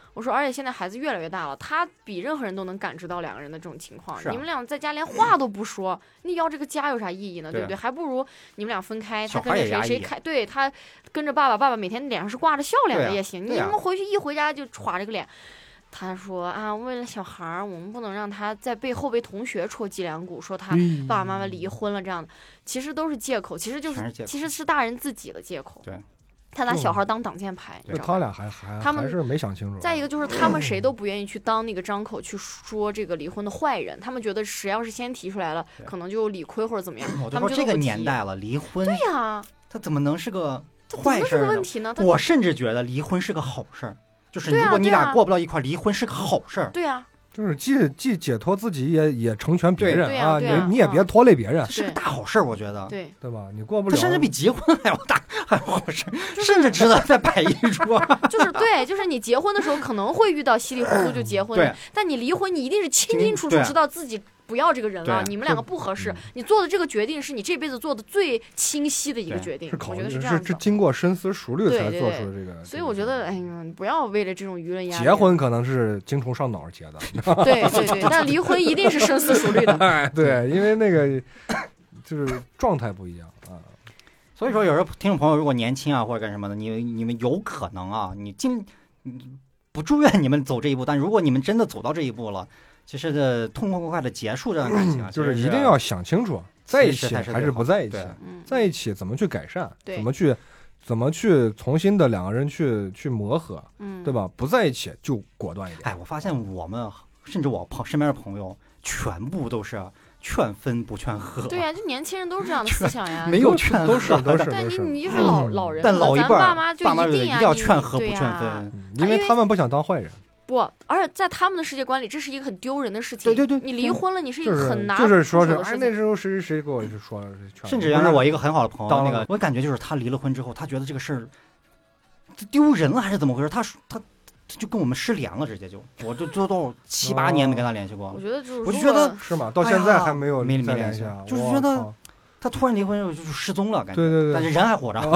我说，而且现在孩子越来越大了，他比任何人都能感知到两个人的这种情况。你们俩在家连话都不说，你要这个家有啥意义呢？对不对？还不如你们俩分开，他跟着谁开，对他跟着爸爸，爸爸每天脸上是挂着笑脸的也行。你们回家就歘这个脸。他说啊，为了小孩我们不能让他在背后被同学戳脊梁骨，说他爸爸妈妈离婚了这样的，其实都是借口，其实是大人自己的借口。 对。 他拿小孩当挡箭牌， 他俩还是没想清楚。 再一个就是他们谁都不愿意去当那个张口去说这个离婚的坏人，他们觉得谁要是先提出来了，可能就理亏或者怎么样。 我就说这个年代了，离婚， 对呀， 他怎么能是个坏事问题呢？ 我甚至觉得离婚是个好事儿，就是如果你俩过不到一块，离婚是个好事儿。 对呀。 就是既解脱自己也成全别人啊， 你也别拖累别人， 是个大好事儿，我觉得， 对吧？你过不了， 甚至比结婚还要大，还要好事，甚至值得再摆一桌。 就是你结婚的时候可能会遇到稀里糊涂就结婚，但你离婚你一定是清清楚楚知道自己不要这个人了，你们两个不合适，你做的这个决定是你这辈子做的最清晰的一个决定，我觉得是这样子， 是经过深思熟虑才做出的这个。 所以我觉得，哎呀，不要为了这种舆论压力。 结婚可能是精虫上脑结的， 对，但离婚一定是深思熟虑的。 对，因为那个就是状态不一样啊。 所以说，有时候听众朋友如果年轻啊或者干什么的，你们有可能啊，你不祝愿你们走这一步，但如果你们真的走到这一步了。其实痛痛快快的结束这段感情啊， 就是一定要想清楚，在一起还是不在一起，在一起怎么去改善，怎么去重新的两个人去磨合，对吧？不在一起就果断一点。 哎，我发现我们甚至我身边的朋友全部都是劝分不劝和。 对呀，就年轻人都是这样的思想呀， 没有劝和， 都是。 对，你就是老人， 但老一辈爸妈就一定要劝和不劝分， 因为他们不想当坏人。 不，而且在他们的世界观里，这是一个很丢人的事情。 对， 你离婚了，你是一个很拿就是说是哎，那时候谁给我说， 甚至原来我一个很好的朋友，那个我感觉就是他离了婚之后，他觉得这个事儿丢人了还是怎么回事？他就跟我们失联了，直接就，我就都7、8年没跟他联系过。 我觉得我就觉得是吗？到现在还没联系啊， 就是觉得他突然离婚就失踪了，感觉。 对， 但是人还活着。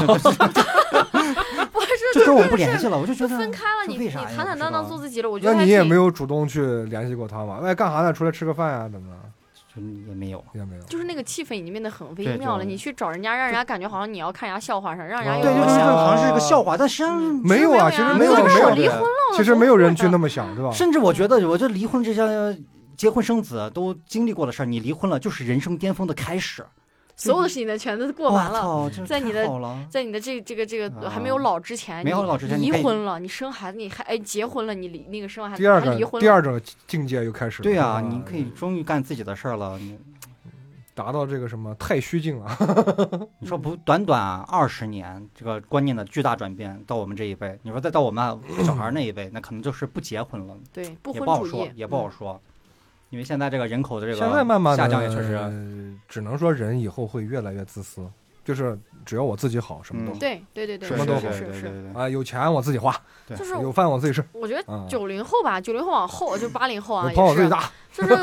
就跟我们不联系了，我就觉得分开了，你坦坦荡荡做自己了，我觉得。 那你也没有主动去联系过他吗？哎，干啥呢？出来吃个饭呀，怎么的？ 也没有。 就是那个气氛已经变得很微妙了。你去找人家，让人家感觉好像你要看人家笑话上，让人家对，就是好像是个笑话，但实际上没有啊。其实没有离婚了， 其实没有人去那么想，对吧？ 甚至我觉得离婚这些结婚生子都经历过的事儿，你离婚了就是人生巅峰的开始。 所有的事情呢全都过完了，在你的这个还没有老之前，离婚了，你生孩子，你还结婚了，你那个生完孩子还离婚了， 第二种境界又开始了。 对啊，你可以终于干自己的事儿了， 达到这个什么太虚境了。 你说不短20年，这个观念的巨大转变到我们这一辈，你说再到我们小孩那一辈，那可能就是不结婚了。 对，不婚主义也不好说。因为现在这个人口的这个现在慢慢下降也确实， 只能说人以后会越来越自私，就是只要我自己好，什么都好。 对， 什么都好。 是啊，有钱我自己花， 就是有饭我自己吃。 我觉得90后吧，90后往后就80后啊， 跑我自己打，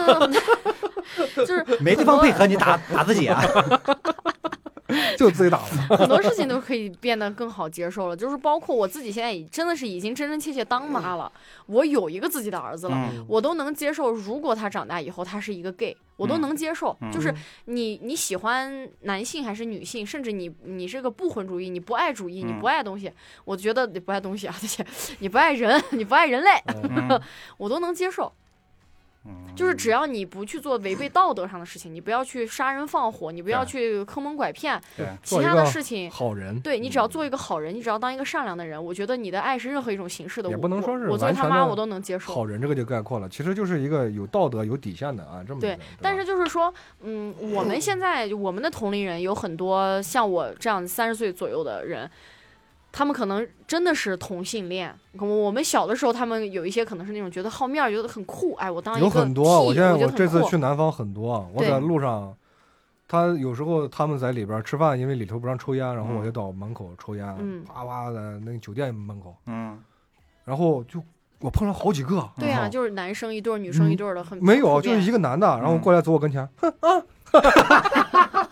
就是没地方配合你打自己啊。 就自己打了， 很多事情都可以变得更好接受了，就是包括我自己现在真的是已经真真切切当妈了，我有一个自己的儿子了，我都能接受。如果他长大以后他是一个 gay， 我都能接受。就是你喜欢男性还是女性，甚至你是个不婚主义，你不爱主义，你不爱东西，我觉得你不爱东西啊，这些你不爱人，你不爱人类，我都能接受。就是只要你不去做违背道德上的事情，你不要去杀人放火，你不要去坑蒙拐骗，其他的事情好人， 对，你只要做一个好人，你只要当一个善良的人，我觉得你的爱是任何一种形式的， 也不能说是我作为他妈我都能接受。 好人这个就概括了，其实就是一个有道德有底线的啊，这么对。但是就是说，我们现在我们的同龄人有很多像我这样30岁左右的人。他们可能真的是同性恋。我们小的时候，他们有一些可能是那种觉得好面，觉得很酷。哎，我当一个有很多。我这次去南方很多，我在路上，他有时候他们在里边吃饭，因为里头不让抽烟，然后我就到门口抽烟，啪啪的那个酒店门口，然后就我碰上好几个。 对啊，就是男生一对，女生一对的，很没有，就是一个男的，然后过来走我跟前，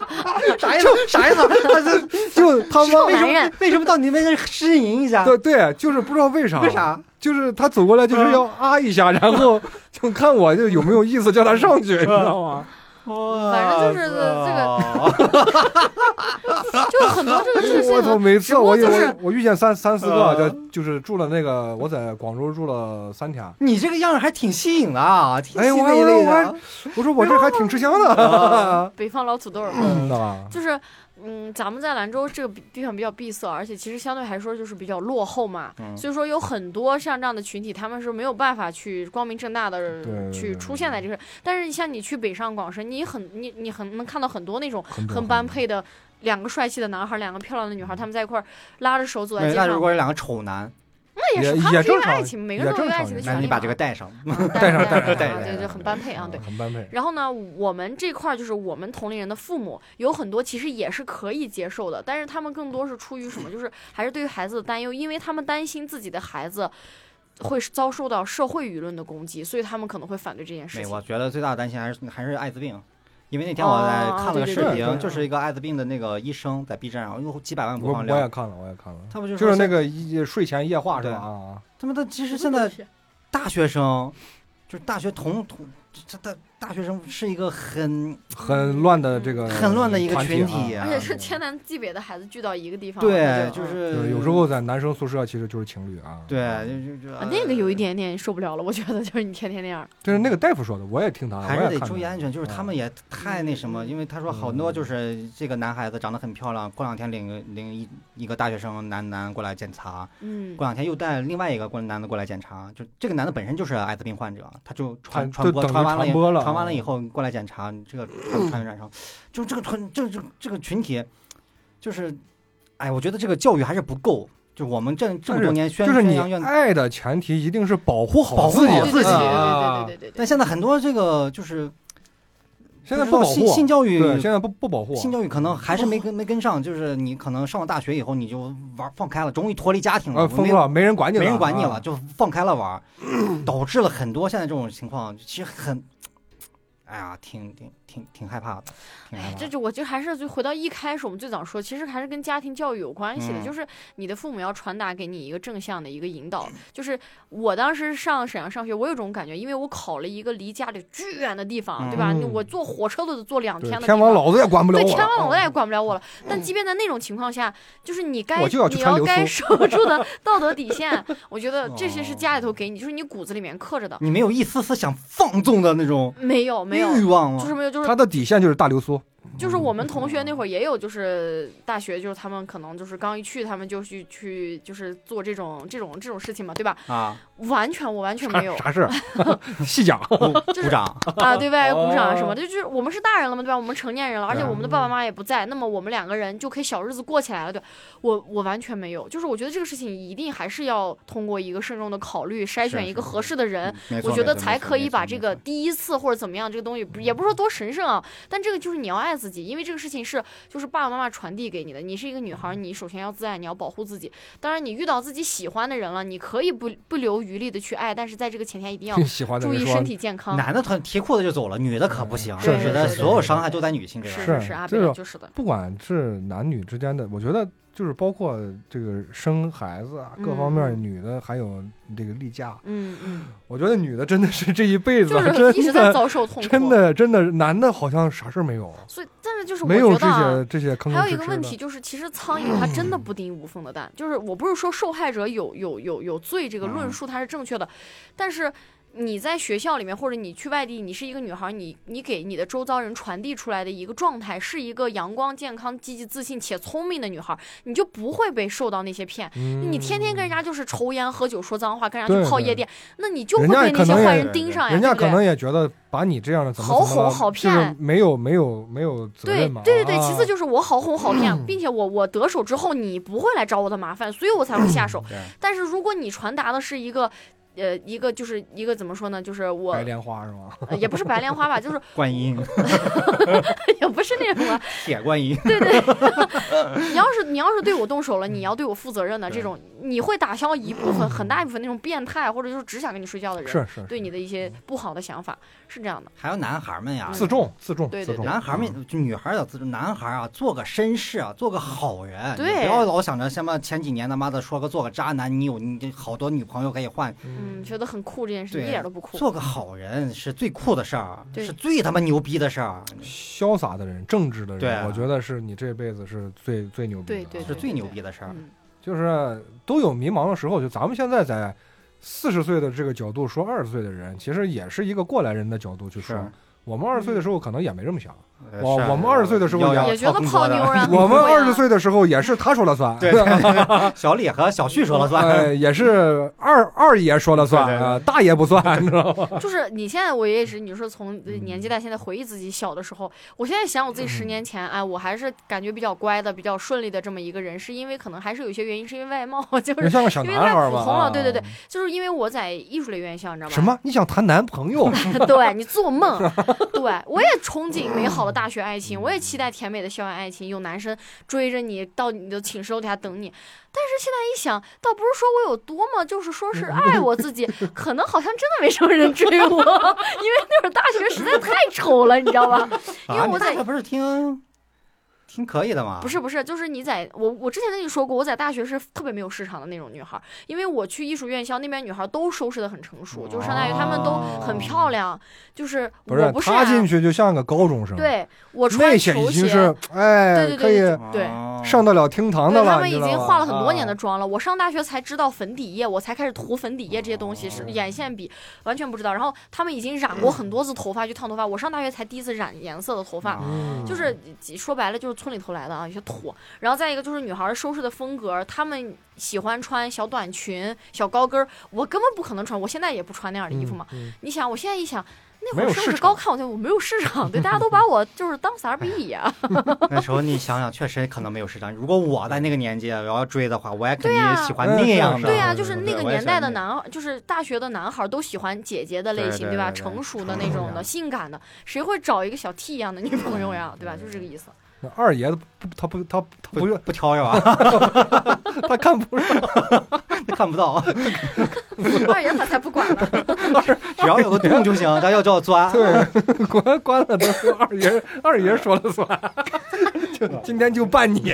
啥意思？啥意思？ 就他妈为什么到你面前呻吟一下？ 对，就是不知道为啥。 为啥？ 就是他走过来就是要一下，然后就看我就有没有意思叫他上去，你知道吗？ 反正就是这个，就很多这个事情。 我操！每次我遇见三四个，就是住了那个，我在广州住了3天。 你这个样还挺吸引的啊！ 哎，我说我这还挺吃香的。 北方老土豆，就是。咱们在兰州这个地方比较闭塞，而且其实相对来说就是比较落后嘛，所以说有很多像这样的群体，他们是没有办法去光明正大的去出现在这个。但是像你去北上广深，你很能看到很多那种很般配的2个帅气的男孩，2个漂亮的女孩，他们在一块拉着手走在街上。 那如果是2个丑男。 那也是他们是因为爱情，每个人都有爱情的权利。 那你把这个带上， 带上， 对，很般配啊，对， 很般配。 然后呢，我们这块就是我们同龄人的父母有很多其实也是可以接受的，但是他们更多是出于什么？就是还是对于孩子的担忧，因为他们担心自己的孩子会遭受到社会舆论的攻击，所以他们可能会反对这件事情。 我觉得最大的担心还是艾滋病。因为那天我在看了个视频，就是一个艾滋病的那个医生在 B 站上有几百万播放量。 我也看了。 他不就是那个睡前夜话是吧？啊， 他们其实现在大学生就是大学大学生是一个很乱的这个很乱的一个群体， 而且是天南地北的孩子聚到一个地方。 对，就是有时候在男生宿舍其实就是情侣啊。 对， 那个有一点点受不了了，我觉得就是你天天那样。 就是那个大夫说的，我也听他， 还是得注意安全。就是他们也太那什么，因为他说好多就是这个男孩子长得很漂亮，过2天领一个大学生男过来检查，过2天又带另外一个男的过来检查，就这个男的本身就是艾滋病患者，他就传完了以后过来检查，这个传染上，就这个群体，就是，哎，我觉得这个教育还是不够。就我们这么多年就是你爱的前提一定是保护自己。 对。 但现在很多这个就是现在不保护性教育， 现在不保护性教育可能还是没跟上。就是你可能上了大学以后你就放开了，终于脱离家庭了， 疯了，没人管你了，就放开了玩，导致了很多现在这种情况，其实很。哎呀，挺害怕的。 我就还是就回到一开始我们最早说，其实还是跟家庭教育有关系的，就是你的父母要传达给你一个正向的一个引导。就是我当时上沈阳上学，我有种感觉，因为我考了一个离家里巨远的地方，对吧？我坐火车都得坐2天的地方， 天王老子也管不了我。 对，天王老子也管不了我了。但即便在那种情况下，就是你要该守住的道德底线，我觉得这些是家里头给你，就是你骨子里面刻着的。 你没有一丝丝想放纵的那种没有欲望吗？ 就是没有，就是他的底线就是大流苏。 就是我们同学那会儿也有，就是大学，就是他们可能就是刚一去，他们就去就是做这种事情嘛，对吧？ 啊， 我完全没有啥事，细讲， 鼓掌啊，对吧？鼓掌啊什么的，就是我们是大人了嘛，对吧？我们成年人了，而且我们的爸爸妈妈也不在，那么我们2个人就可以小日子过起来了，对。我完全没有，就是我觉得这个事情一定还是要通过一个慎重的考虑，筛选一个合适的人，我觉得才可以把这个第一次或者怎么样这个东西，也不是说多神圣啊，但这个就是你要爱自己，因为这个事情就是爸爸妈妈传递给你的。你是一个女孩，你首先要自爱，你要保护自己。当然，你遇到自己喜欢的人了，你可以不留余力的去爱，但是在这个前提一定要注意身体健康。 男的提裤子就走了，女的可不行， 是的，所有伤害都在女性这边。 是啊，就是的。 不管是男女之间的，我觉得就是包括这个生孩子啊，各方面，女的还有这个例假，我觉得女的真的是这一辈子就是一直在遭受痛苦， 真的，男的好像啥事没有。 所以，但是就是没有这些坑。 还有一个问题就是，其实苍蝇它真的不叮无缝的蛋。就是我不是说受害者有罪这个论述它是正确的，但是。你在学校里面，或者你去外地，你是一个女孩，你给你的周遭人传递出来的一个状态是一个阳光、健康、积极、自信且聪明的女孩，你就不会被受到那些骗。你天天跟人家就是抽烟、喝酒、说脏话，跟人家去泡夜店，那你就会被那些坏人盯上呀。 人家可能也觉得把你这样的好哄好骗， 没有责任嘛。 对，其次就是我好哄好骗，并且我得手之后，你不会来找我的麻烦，所以我才会下手。但是如果你传达的是一个。 一个怎么说呢，就是我白莲花是吗？ 也不是白莲花吧，就是观音， 也不是那种铁观音。 对，你要是对我动手了，你要对我负责任的这种，你会打消一部分很大一部分那种变态或者就是只想跟你睡觉的人是对你的一些不好的想法，是这样的。 还有男孩们呀， 自重， 对， 男孩们就女孩要自重，男孩啊做个绅士啊，做个好人， 对， 不要老想着什么前几年他妈的说做个渣男，你好多女朋友可以换， 觉得很酷，这件事一点都不酷。 做个好人是最酷的事儿，是最他妈牛逼的事儿。 潇洒的人，正直的人， 对， 我觉得是你这辈子是最牛逼的， 对， 是最牛逼的事儿。 就是都有迷茫的时候，就咱们现在在40岁的这个角度说20岁的人，其实也是一个过来人的角度去说。我们20岁的时候可能也没这么想，我们20岁的时候也觉得泡妞啊。 我们20岁的时候也是他说了算， 对，小李和小旭说了算， 也是二爷说了算，大爷不算，你知道吗？ 就是你现在我也是，你说从年纪大现在回忆自己小的时候，我现在想我自己10年前，哎，我还是感觉比较乖的、比较顺利的这么一个人，是因为可能还是有一些原因，是因为外貌，就是像个小男孩吧。 普通了，对，就是因为我在艺术类院校，你知道吧？ 什么？你想谈男朋友？ 对，你做梦。对，我也憧憬美好的大学爱情，我也期待甜美的校园爱情，有男生追着你到你的寝室楼底下等你。但是现在一想，倒不是说我有多么，就是说是爱我自己，可能好像真的没什么人追我，因为那会儿大学实在太丑了，你知道吧？因为我在不是挺可以的嘛。 不是，就是我之前跟你说过，我在大学是特别没有市场的那种女孩，因为我去艺术院校那边女孩都收拾得很成熟，就是相当于她们都很漂亮，就是我不是她进去就像个高中生， 对我穿球鞋， 已经是对，可以上得了厅堂的了。 他们已经化了很多年的妆了，我上大学才知道粉底液，我才开始涂粉底液这些东西，是眼线笔完全不知道。然后他们已经染过很多次头发去烫头发，我上大学才第一次染颜色的头发，就是说白了就是村里头来的啊，有些土。然后再一个就是女孩收拾的风格，她们喜欢穿小短裙、小高跟，我根本不可能穿，我现在也不穿那样的衣服嘛。你想，我现在一想。那会儿是不是高看我没有市场？对，大家都把我就是当傻逼呀。 那时候你想想，确实可能没有市场。如果我在那个年纪我要追的话，我也肯定喜欢那样的。 对呀，就是那个年代的就是大学的男孩都喜欢姐姐的类型，对吧？成熟的那种的，性感的，谁会找一个小 T 一样的女朋友呀？对吧？就是这个意思。 那二爷他不挑是吧？ 他看不上， 他看不到。 二爷他才不管呢， 只要有个洞就行，他要叫钻。 对，关了都是二爷说了算。就今天就办你。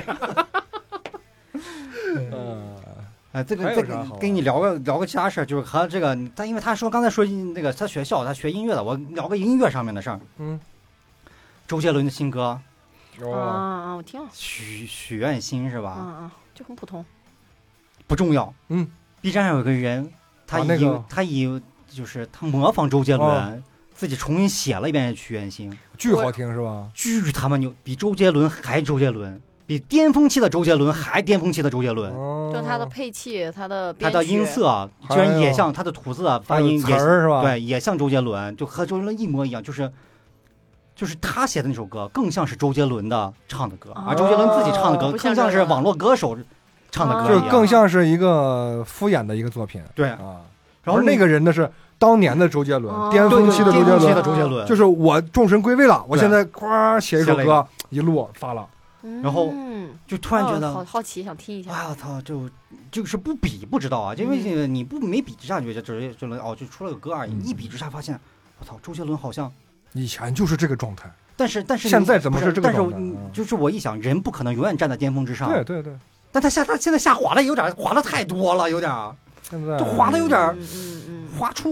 这个跟你聊个其他事儿，就是和这个因为他刚才说那个他学校他学音乐的，我聊个音乐上面的事儿。周杰伦的新歌。 我听了。 许愿星是吧？ 就很普通， 不重要。B 站上有个人，他就是他模仿周杰伦，自己重新写了一遍许愿星， 巨好听是吧？ 巨他妈牛，比周杰伦还周杰伦，比巅峰期的周杰伦还巅峰期的周杰伦。 就他的配器，他的音色，居然也像他的吐字发音也是吧？ 对，也像周杰伦，就和周杰伦一模一样，就是他写的那首歌更像是周杰伦的唱的歌，而周杰伦自己唱的歌更像是网络歌手唱的歌一样， 就更像是一个敷衍的一个作品。 对啊，然后那个人的是当年的周杰伦，巅峰期的周杰伦，就是我众神归位了，我现在夸写一首歌，一路发了， 然后就突然觉得好奇，想听一下。 我操，就是不比不知道啊，因为你没比之下就就出了个歌而已，一比之下发现，我操，周杰伦好像。 以前就是这个状态， 但是现在怎么是这个状态？ 但是就是我一想，人不可能永远站在巅峰之上。 对。 但他现在下滑的滑的太多了，有点就滑的有点滑出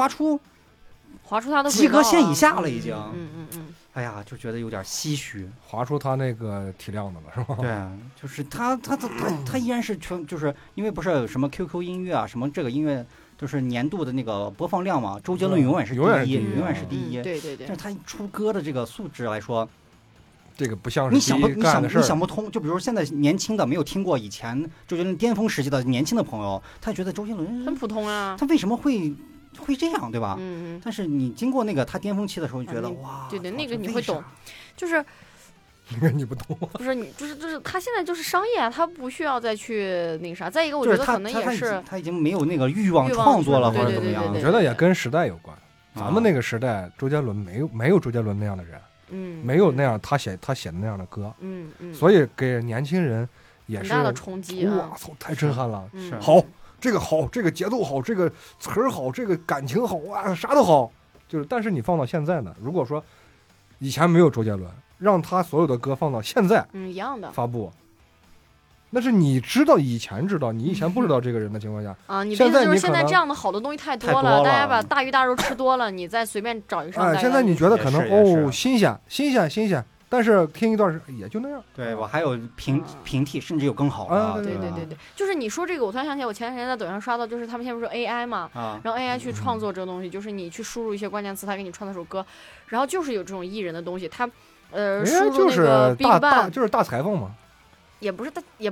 他的及格线以下了，已经。哎呀，就觉得有点唏嘘， 滑出他那个体量的了，是吧？ 对，就是他依然是就是因为不是什么 QQ 音乐啊，什么这个音乐。就是年度的那个播放量嘛，周杰伦永远是第一，永远是第一。 对。 但是他出歌的这个素质来说， 这个不像是你想不通。就比如现在年轻的没有听过以前周杰伦巅峰时期的年轻的朋友，他觉得周杰伦很普通啊， 他为什么会这样，对吧？但是你经过那个他巅峰期的时候，你觉得哇， 对，那个你会懂，就是你不懂。 不是你，就是他现在就是商业，他不需要再去那个啥。再一个，我觉得可能也是他已经没有那个欲望创作了，或者怎么样。 我觉得也跟时代有关。咱们那个时代，周杰伦没有周杰伦那样的人，没有那样他写的那样的歌，所以给年轻人也是很大的冲击。 哇操，太震撼了！好，这个好，这个节奏好，这个词儿好，这个感情好啊，啥都好。就是，但是你放到现在呢，如果说以前没有周杰伦，让他所有的歌放到现在， 一样的发布。那是你知道，以前知道，你以前不知道这个人的情况下啊，你的意思就是现在这样的好的东西太多了，大家把大鱼大肉吃多了，你再随便找一个上。 现在你觉得可能新鲜，但是听一段也就那样。 对，我还有平替，甚至有更好的。 对，就是你说这个，我突然想起来，我前段时间在抖音上刷到，就是他们现在不是 AI 嘛，然后 AI 去创作这个东西，就是你去输入一些关键词，它给你创作首歌，然后就是有这种艺人的东西，它输入那个 BigBang 就是大裁缝嘛。 也不是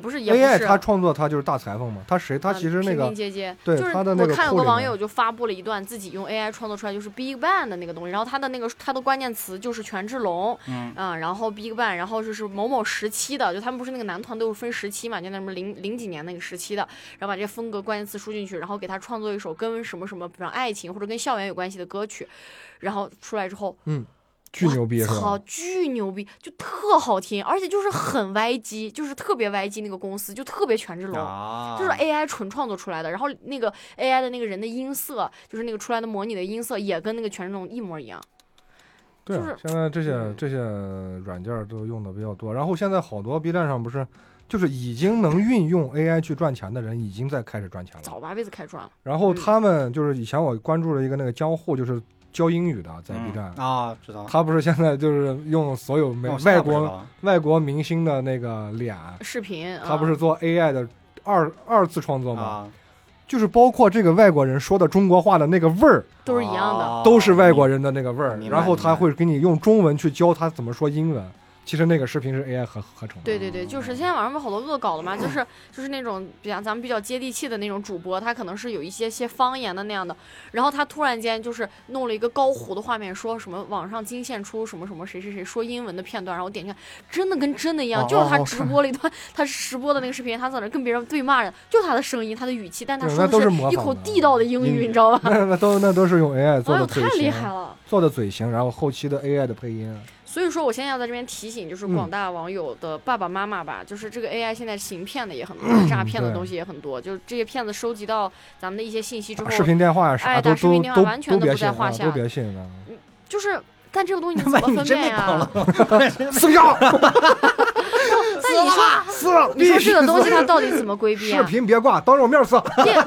AI 他创作他就是大裁缝嘛，他其实那个平民阶对就是他的那个我看有个网友就发布了一段自己用 AI 创作出来就是 BigBang 的那个东西，然后他的关键词就是权志龙，然后 BigBang， 然后就是某某时期的，就他们不是那个男团都是分时期嘛，就那什么零几年那个时期的，然后把这些风格关键词输进去，然后给他创作一首跟什么什么比方爱情或者跟校园有关系的歌曲，然后出来之后巨牛逼是吧？ 操，巨牛逼，就特好听，而且就是很 YG， 就是特别 YG 那个公司就特别权志龙，就是 AI 纯创作出来的。然后那个 AI 的那个人的音色，就是那个出来的模拟的音色，也跟那个权志龙一模一样。 对， 就是现在这些软件都用的比较多。然后现在好多 B 站上不是，就是已经能运用 AI 去赚钱的人，已经在开始赚钱了， 早8辈子开始赚了。 然后他们就是以前我关注了一个那个江户，就是教英语的，在 B 站知道。 他不是现在就是用所有外国明星的那个脸视频， 他不是做 AI 的二次创作吗？就是包括这个外国人说的中国话的那个味儿都是一样的， 都是外国人的那个味儿。然后他会给你用中文去教他怎么说英文。其实那个视频是 AI 合成的。 对，就是现在网上有好多恶搞的嘛，就是那种咱们比较接地气的那种主播，他可能是有一些方言的那样的，然后他突然间就是弄了一个高糊的画面，说什么网上惊现出什么什么谁谁谁说英文的片段，然后我点进去，真的跟真的一样，就是他直播了一段，他直播的那个视频，他在那跟别人对骂人，就他的声音，他的语气，但他说的是一口地道的英语，你知道吧？ 那都是用 AI 做的嘴型， 太厉害了， 做的嘴型，然后后期的 AI 的配音。 所以说我现在要在这边提醒，就是广大网友的爸爸妈妈吧，就是这个 AI 现在行骗的也很多，诈骗的东西也很多，就是这些骗子收集到咱们的一些信息之后， 视频电话啥打视频电话完全都不在话下， 都别信了。 就是，但这个东西你怎么分辨呀？ 撕票。 但你说这个东西它到底怎么规避啊？ 视频别挂，当着我面撕。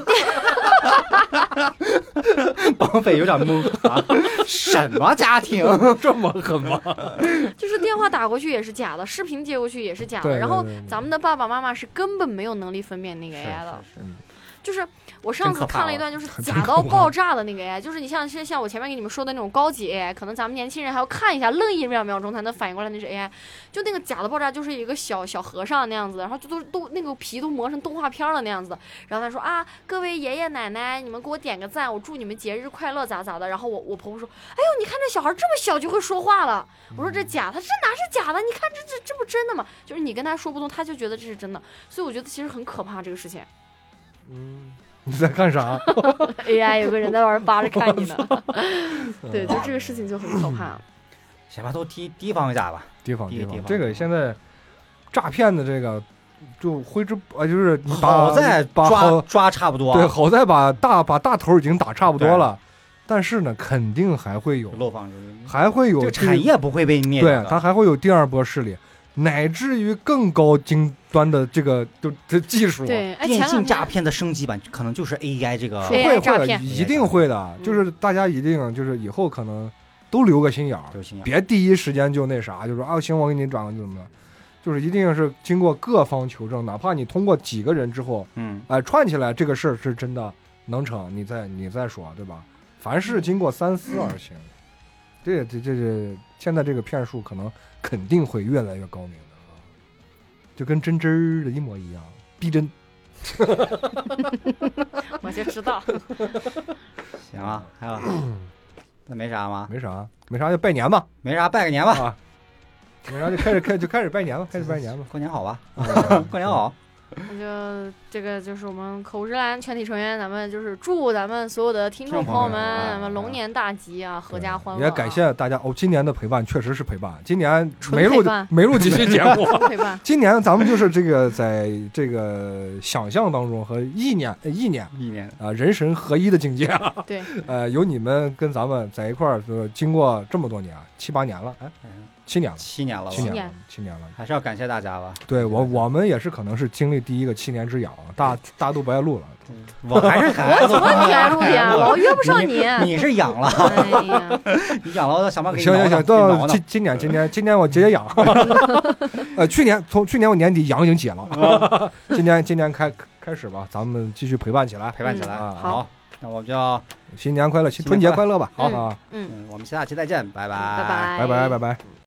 绑匪有点懵啊！什么家庭这么狠吗？ 就是电话打过去也是假的，视频接过去也是假的，然后咱们的爸爸妈妈是根本没有能力分辨那个 AI 的。就是我上次看了一段，就是假到爆炸的那个 AI，就是你像我前面给你们说的那种高级 AI， 可能咱们年轻人还要看一下，愣一两秒钟才能反应过来那是 AI。就那个假的爆炸，就是一个小和尚那样子的，然后就都那个皮都磨成动画片了那样子的。然后他说啊，各位爷爷奶奶，你们给我点个赞，我祝你们节日快乐，咋的。然后我婆婆说，哎呦，你看这小孩这么小就会说话了。我说这假，他这哪是假的？你看这不真的吗？就是你跟他说不通，他就觉得这是真的。所以我觉得其实很可怕这个事情。 你在干啥 ？AI 有个人在玩扒着看你呢。对，就这个事情就很可怕。 先把都提防一下吧。 提防。这个现在诈骗的这个就挥之就是你好在抓差不多。 对，好在把大头已经打差不多了，但是呢，肯定还会有漏放， 还会有这个产业不会被灭掉的。 对，它还会有第二波势力。乃至于更高精端的这个的技术， 对， 电信诈骗的升级版可能就是 AI 这个会的，一定会的，就是大家一定就是以后可能都留个心眼儿，别第一时间就那啥，就说啊行，我给你转个怎么的，就是一定是经过各方求证，哪怕你通过几个人之后，串起来这个事儿是真的能成，你再说，对吧？凡事经过三思而行。这现在这个骗术可能肯定会越来越高明的，就跟真儿的一模一样，逼真。 我就知道。 行啊，还有那没啥吗？ 没啥，就拜年吧。 没啥，拜个年吧。 然后就开始拜年了， 过年好吧，过年好。 那就这个就是我们口无遮拦全体成员，咱们就是祝咱们所有的听众朋友们，咱们龙年大吉啊，阖家欢乐。 也感谢大家今年的陪伴确实是陪伴，今年没录几期节目， 陪伴。 今年咱们就是这个在这个想象当中和意念啊，人神合一的境界啊。 对， 有你们跟咱们在一块儿，经过这么多年，7、8年了，哎。7年了 ，7年了，还是要感谢大家吧。 对我们也是可能是经历第一个7年之痒，大都不爱录了。 我还是我怎么你爱录呀？我约不上你。 你是痒了，哎呀，你痒了，我想办法给你。 行，到今年我解痒。从去年我年底痒已经解了。今年开始吧，咱们继续陪伴起来啊！好，那我们就新年快乐，春节快乐吧！好啊， 我们下期再见，拜拜， 拜拜。